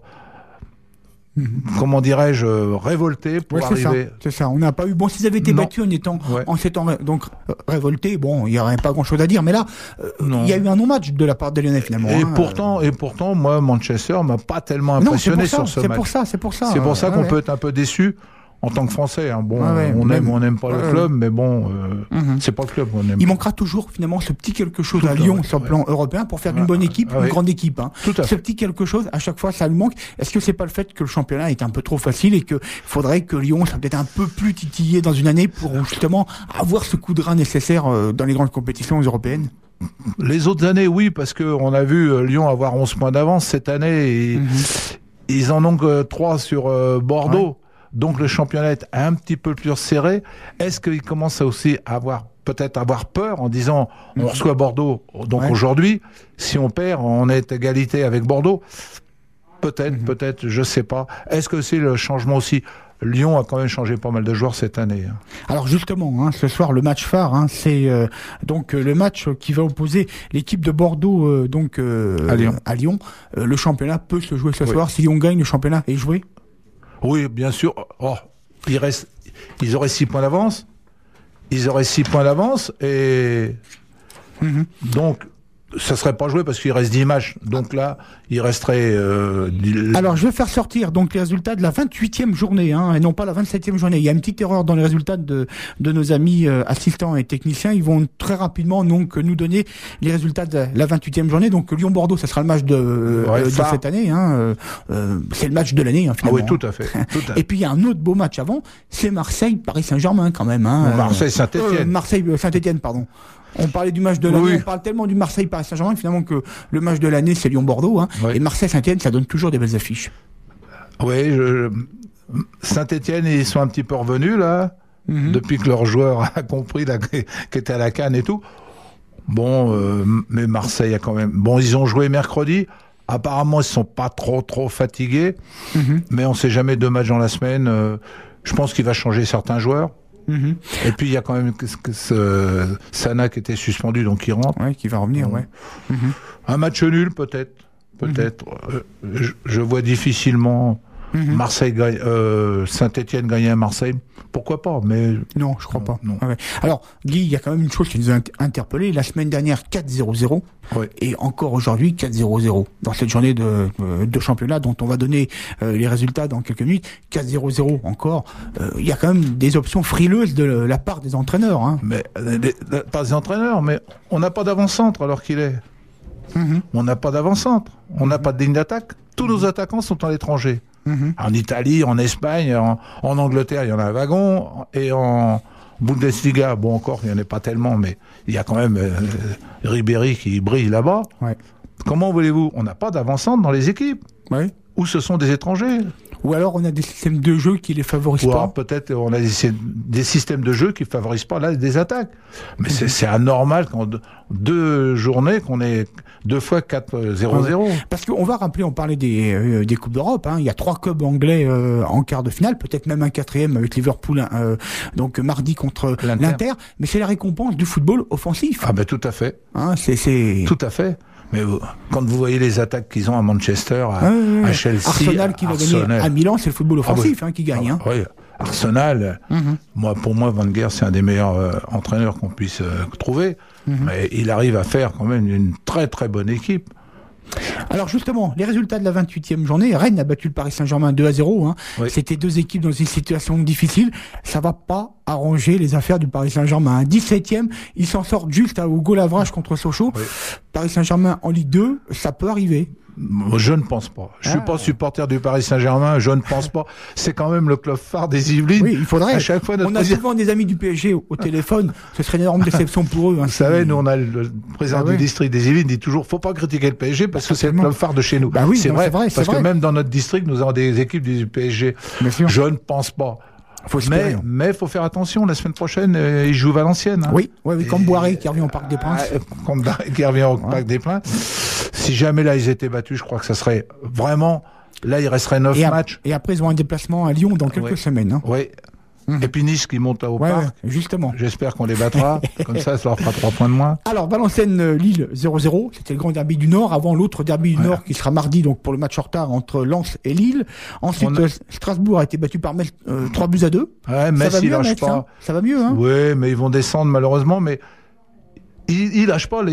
comment dirais-je, révoltés pour arriver. C'est ça. On n'a pas eu. Bon, s'ils avaient été battus en s'étant donc révoltés, bon, il n'y aurait pas grand-chose à dire. Mais là, il y a eu un non-match de la part des Lyonnais finalement. Et pourtant, moi, Manchester m'a pas tellement impressionné sur ce match. C'est pour ça. C'est pour ça qu'on peut être un peu déçu. En tant que Français, hein. Bon, on n'aime pas le club, mais bon, c'est pas le club qu'on aime. Il manquera toujours finalement ce petit quelque chose à Lyon sur le plan européen pour faire d'une bonne équipe une grande équipe. Hein. Ce petit quelque chose, à chaque fois, ça lui manque. Est-ce que c'est pas le fait que le championnat est un peu trop facile et que faudrait que Lyon soit peut-être un peu plus titillé dans une année pour justement avoir ce coup de rein nécessaire dans les grandes compétitions européennes? Les autres années, oui, parce que on a vu Lyon avoir 11 points d'avance cette année, et ils en ont que 3 sur Bordeaux. Donc le championnat est un petit peu plus serré. Est-ce qu'il commence aussi à avoir peur en disant on reçoit Bordeaux, donc aujourd'hui, si on perd, on est égalité avec Bordeaux? Peut-être, je sais pas. Est-ce que c'est le changement aussi? Lyon a quand même changé pas mal de joueurs cette année. Alors justement, ce soir, le match phare, c'est donc le match qui va opposer l'équipe de Bordeaux à Lyon. Le championnat peut se jouer ce soir. Si Lyon gagne, le championnat est joué. Oui, bien sûr. Ils auraient 6 points d'avance. Et donc ça serait pas joué parce qu'il reste 10 matchs. Donc là, il resterait... Alors, je vais faire sortir donc les résultats de la 28e journée, et non pas la 27e journée. Il y a une petite erreur dans les résultats de nos amis assistants et techniciens. Ils vont très rapidement donc nous donner les résultats de la 28e journée. Donc, Lyon-Bordeaux, ça sera le match de cette année. C'est le match de l'année, finalement. Oui, tout à fait. Et puis, il y a un autre beau match avant. C'est Marseille-Paris Saint-Germain, quand même. Marseille-Saint-Étienne. Marseille-Saint-Étienne, pardon. On parlait du match de l'année, on parle tellement du Marseille-Paris Saint-Germain finalement que le match de l'année c'est Lyon-Bordeaux, et Marseille-Saint-Étienne ça donne toujours des belles affiches. Oui, Saint-Étienne ils sont un petit peu revenus là, depuis que leur joueur a compris qu'il était à la CAN et tout. Bon, mais Marseille a quand même... Bon, ils ont joué mercredi, apparemment ils sont pas trop fatigués, mais on sait jamais 2 matchs dans la semaine... Je pense qu'il va changer certains joueurs. Et puis il y a quand même Sana qui était suspendu, donc qui rentre. Ouais, qui va revenir, ouais. Un match nul, peut-être. Je vois difficilement Saint-Etienne gagner à Marseille. Pourquoi pas, mais... Non, je crois pas. Non. Ouais. Alors, Guy, il y a quand même une chose qui nous a interpellé. La semaine dernière, 4-0-0. Ouais. Et encore aujourd'hui, 4-0-0. Dans cette journée de championnat dont on va donner les résultats dans quelques minutes, 4-0-0 encore. Il y a quand même des options frileuses de la part des entraîneurs. Hein. Mais, pas des entraîneurs, mais on n'a pas d'avant-centre alors qu'il est. On n'a pas d'avant-centre. On n'a pas de ligne d'attaque. Tous nos attaquants sont à l'étranger. En Italie, en Espagne, en Angleterre, il y en a un wagon. Et en Bundesliga, bon, encore, il n'y en a pas tellement, mais il y a quand même Ribéry qui brille là-bas. Ouais. Comment voulez-vous? On n'a pas d'avant-centre dans les équipes. Ouais. Ou ce sont des étrangers. Ou alors on a des systèmes de jeu qui les favorisent pas. Peut-être on a des systèmes de jeu qui favorisent pas là des attaques. Mais c'est anormal qu'en 2 journées qu'on ait 2 fois 4-0-0. Ouais. Parce qu'on va rappeler, on parlait des Coupes d'Europe. Hein. Il y a 3 clubs anglais en quart de finale, peut-être même un 4e avec Liverpool, donc mardi contre l'Inter. Mais c'est la récompense du football offensif. Ah ben tout à fait. Hein, c'est... Tout à fait. Mais quand vous voyez les attaques qu'ils ont à Manchester, à Chelsea, Arsenal qui va gagner à Milan, c'est le football offensif qui gagne. Hein. Oui, Arsenal, pour moi, Van Gaal, c'est un des meilleurs entraîneurs qu'on puisse trouver. Mais il arrive à faire quand même une très très bonne équipe. Alors justement, les résultats de la 28e journée, Rennes a battu le Paris Saint-Germain 2-0. Hein. Oui. C'était 2 équipes dans une situation difficile. Ça va pas arranger les affaires du Paris Saint-Germain. 17e, ils s'en sortent juste au goal average contre Sochaux. Oui. Paris Saint-Germain en Ligue 2, ça peut arriver. Je ne pense pas. Je suis pas supporter du Paris Saint-Germain. Je ne pense pas. C'est quand même le club phare des Yvelines. Oui, il faudrait. À chaque fois, on a souvent des amis du PSG au téléphone. Ce serait une énorme déception pour eux. Hein, vous savez, nous on a le président du district des Yvelines dit toujours, faut pas critiquer le PSG parce que c'est le club phare de chez nous. Bah oui, c'est vrai. Parce que même dans notre district, nous avons des équipes du PSG. Je ne pense pas. Mais faut faire attention, la semaine prochaine, ils jouent Valenciennes. Hein. Oui, comme Boiré qui revient au Parc des Princes. Qui revient au Parc des Princes. Si jamais là ils étaient battus, je crois que ça serait vraiment... Là, il resterait 9 matchs. Et après, ils ont un déplacement à Lyon dans quelques semaines. Hein. Oui. Et puis Nice qui monte au Parc. Justement. J'espère qu'on les battra. Comme ça leur fera 3 points de moins. Alors, Valenciennes-Lille 0-0. C'était le grand derby du Nord. Avant l'autre derby du Nord qui sera mardi, donc pour le match en retard entre Lens et Lille. Ensuite, Strasbourg a été battu par Metz 3-2. Ouais, Metz, il lâche pas. Hein. Ça va mieux, hein. Oui, mais ils vont descendre malheureusement. Mais ils lâchent pas.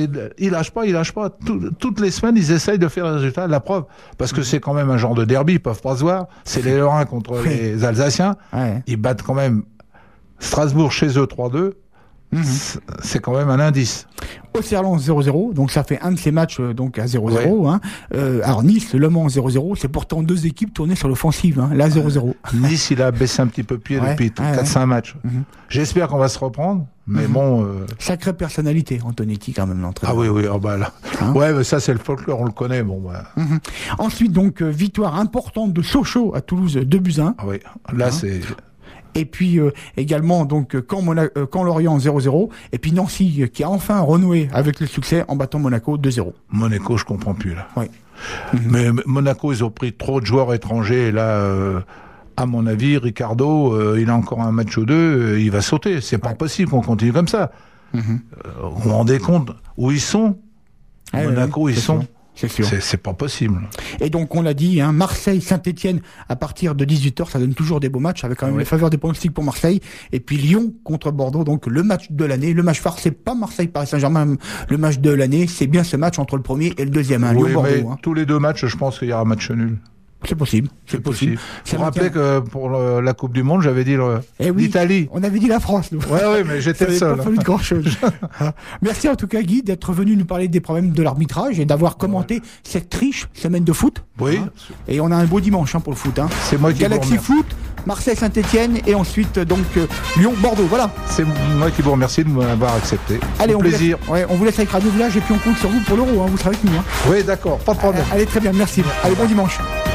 Toutes les semaines, ils essayent de faire le résultat. La preuve, parce que c'est quand même un genre de derby, ils peuvent pas se voir. C'est les Lorrains contre les Alsaciens. Ouais. Ils battent quand même Strasbourg chez eux 3-2. C'est quand même un indice. Auxerre-Lens 0-0, donc ça fait un de ces matchs donc à 0-0. Ouais. Hein. Alors Nice, Le Mans 0-0, c'est pourtant 2 équipes tournées sur l'offensive, hein, là 0-0. Nice, il a baissé un petit peu pied depuis 4-5 matchs. J'espère qu'on va se reprendre, mais bon... Sacrée personnalité, Antonetti quand même, l'entraîneur. Ah oui, là. Hein, ouais, mais ça c'est le folklore, on le connaît. Bon, Ensuite, donc, victoire importante de Sochaux à Toulouse, 2-1. Ah oui, là c'est... Et puis également donc Caen Lorient 0-0 et puis Nancy qui a enfin renoué avec le succès en battant Monaco 2-0. Monaco, je comprends plus là. Oui. Mais Monaco, ils ont pris trop de joueurs étrangers et là à mon avis, Ricardo, il a encore un match ou 2, il va sauter. C'est pas possible qu'on continue comme ça. Vous vous rendez compte où ils sont? Monaco, ils sont. C'est sûr. C'est pas possible. Et donc, on l'a dit, hein, Marseille-Saint-Etienne, à partir de 18h, ça donne toujours des beaux matchs, avec quand même les faveurs des pronostics pour Marseille. Et puis Lyon contre Bordeaux, donc le match de l'année. Le match phare, c'est pas Marseille-Paris Saint-Germain, le match de l'année, c'est bien ce match entre le premier et le deuxième. Hein, Lyon-Bordeaux. Hein. Tous les 2 matchs, je pense qu'il y aura un match nul. C'est possible. C'est possible. Vous vous rappelez que pour la Coupe du Monde, j'avais dit l'Italie. On avait dit la France, nous. Oui, mais j'étais le seul. Ça n'a pas fallu de grand-chose. Merci en tout cas, Guy, d'être venu nous parler des problèmes de l'arbitrage et d'avoir commenté cette riche semaine de foot. Oui. Hein. Et on a un beau dimanche pour le foot. Hein. C'est moi qui Galaxy Foot, Marseille-Saint-Etienne et ensuite donc Lyon-Bordeaux. Voilà. C'est moi qui vous remercie de m'avoir accepté. Allez, plaisir. On vous laisse avec Radio Village et puis on compte sur vous pour l'Euro. Hein. Vous serez avec nous. Hein. Oui, d'accord. Pas de problème. Allez, très bien. Merci. Allez, bon dimanche.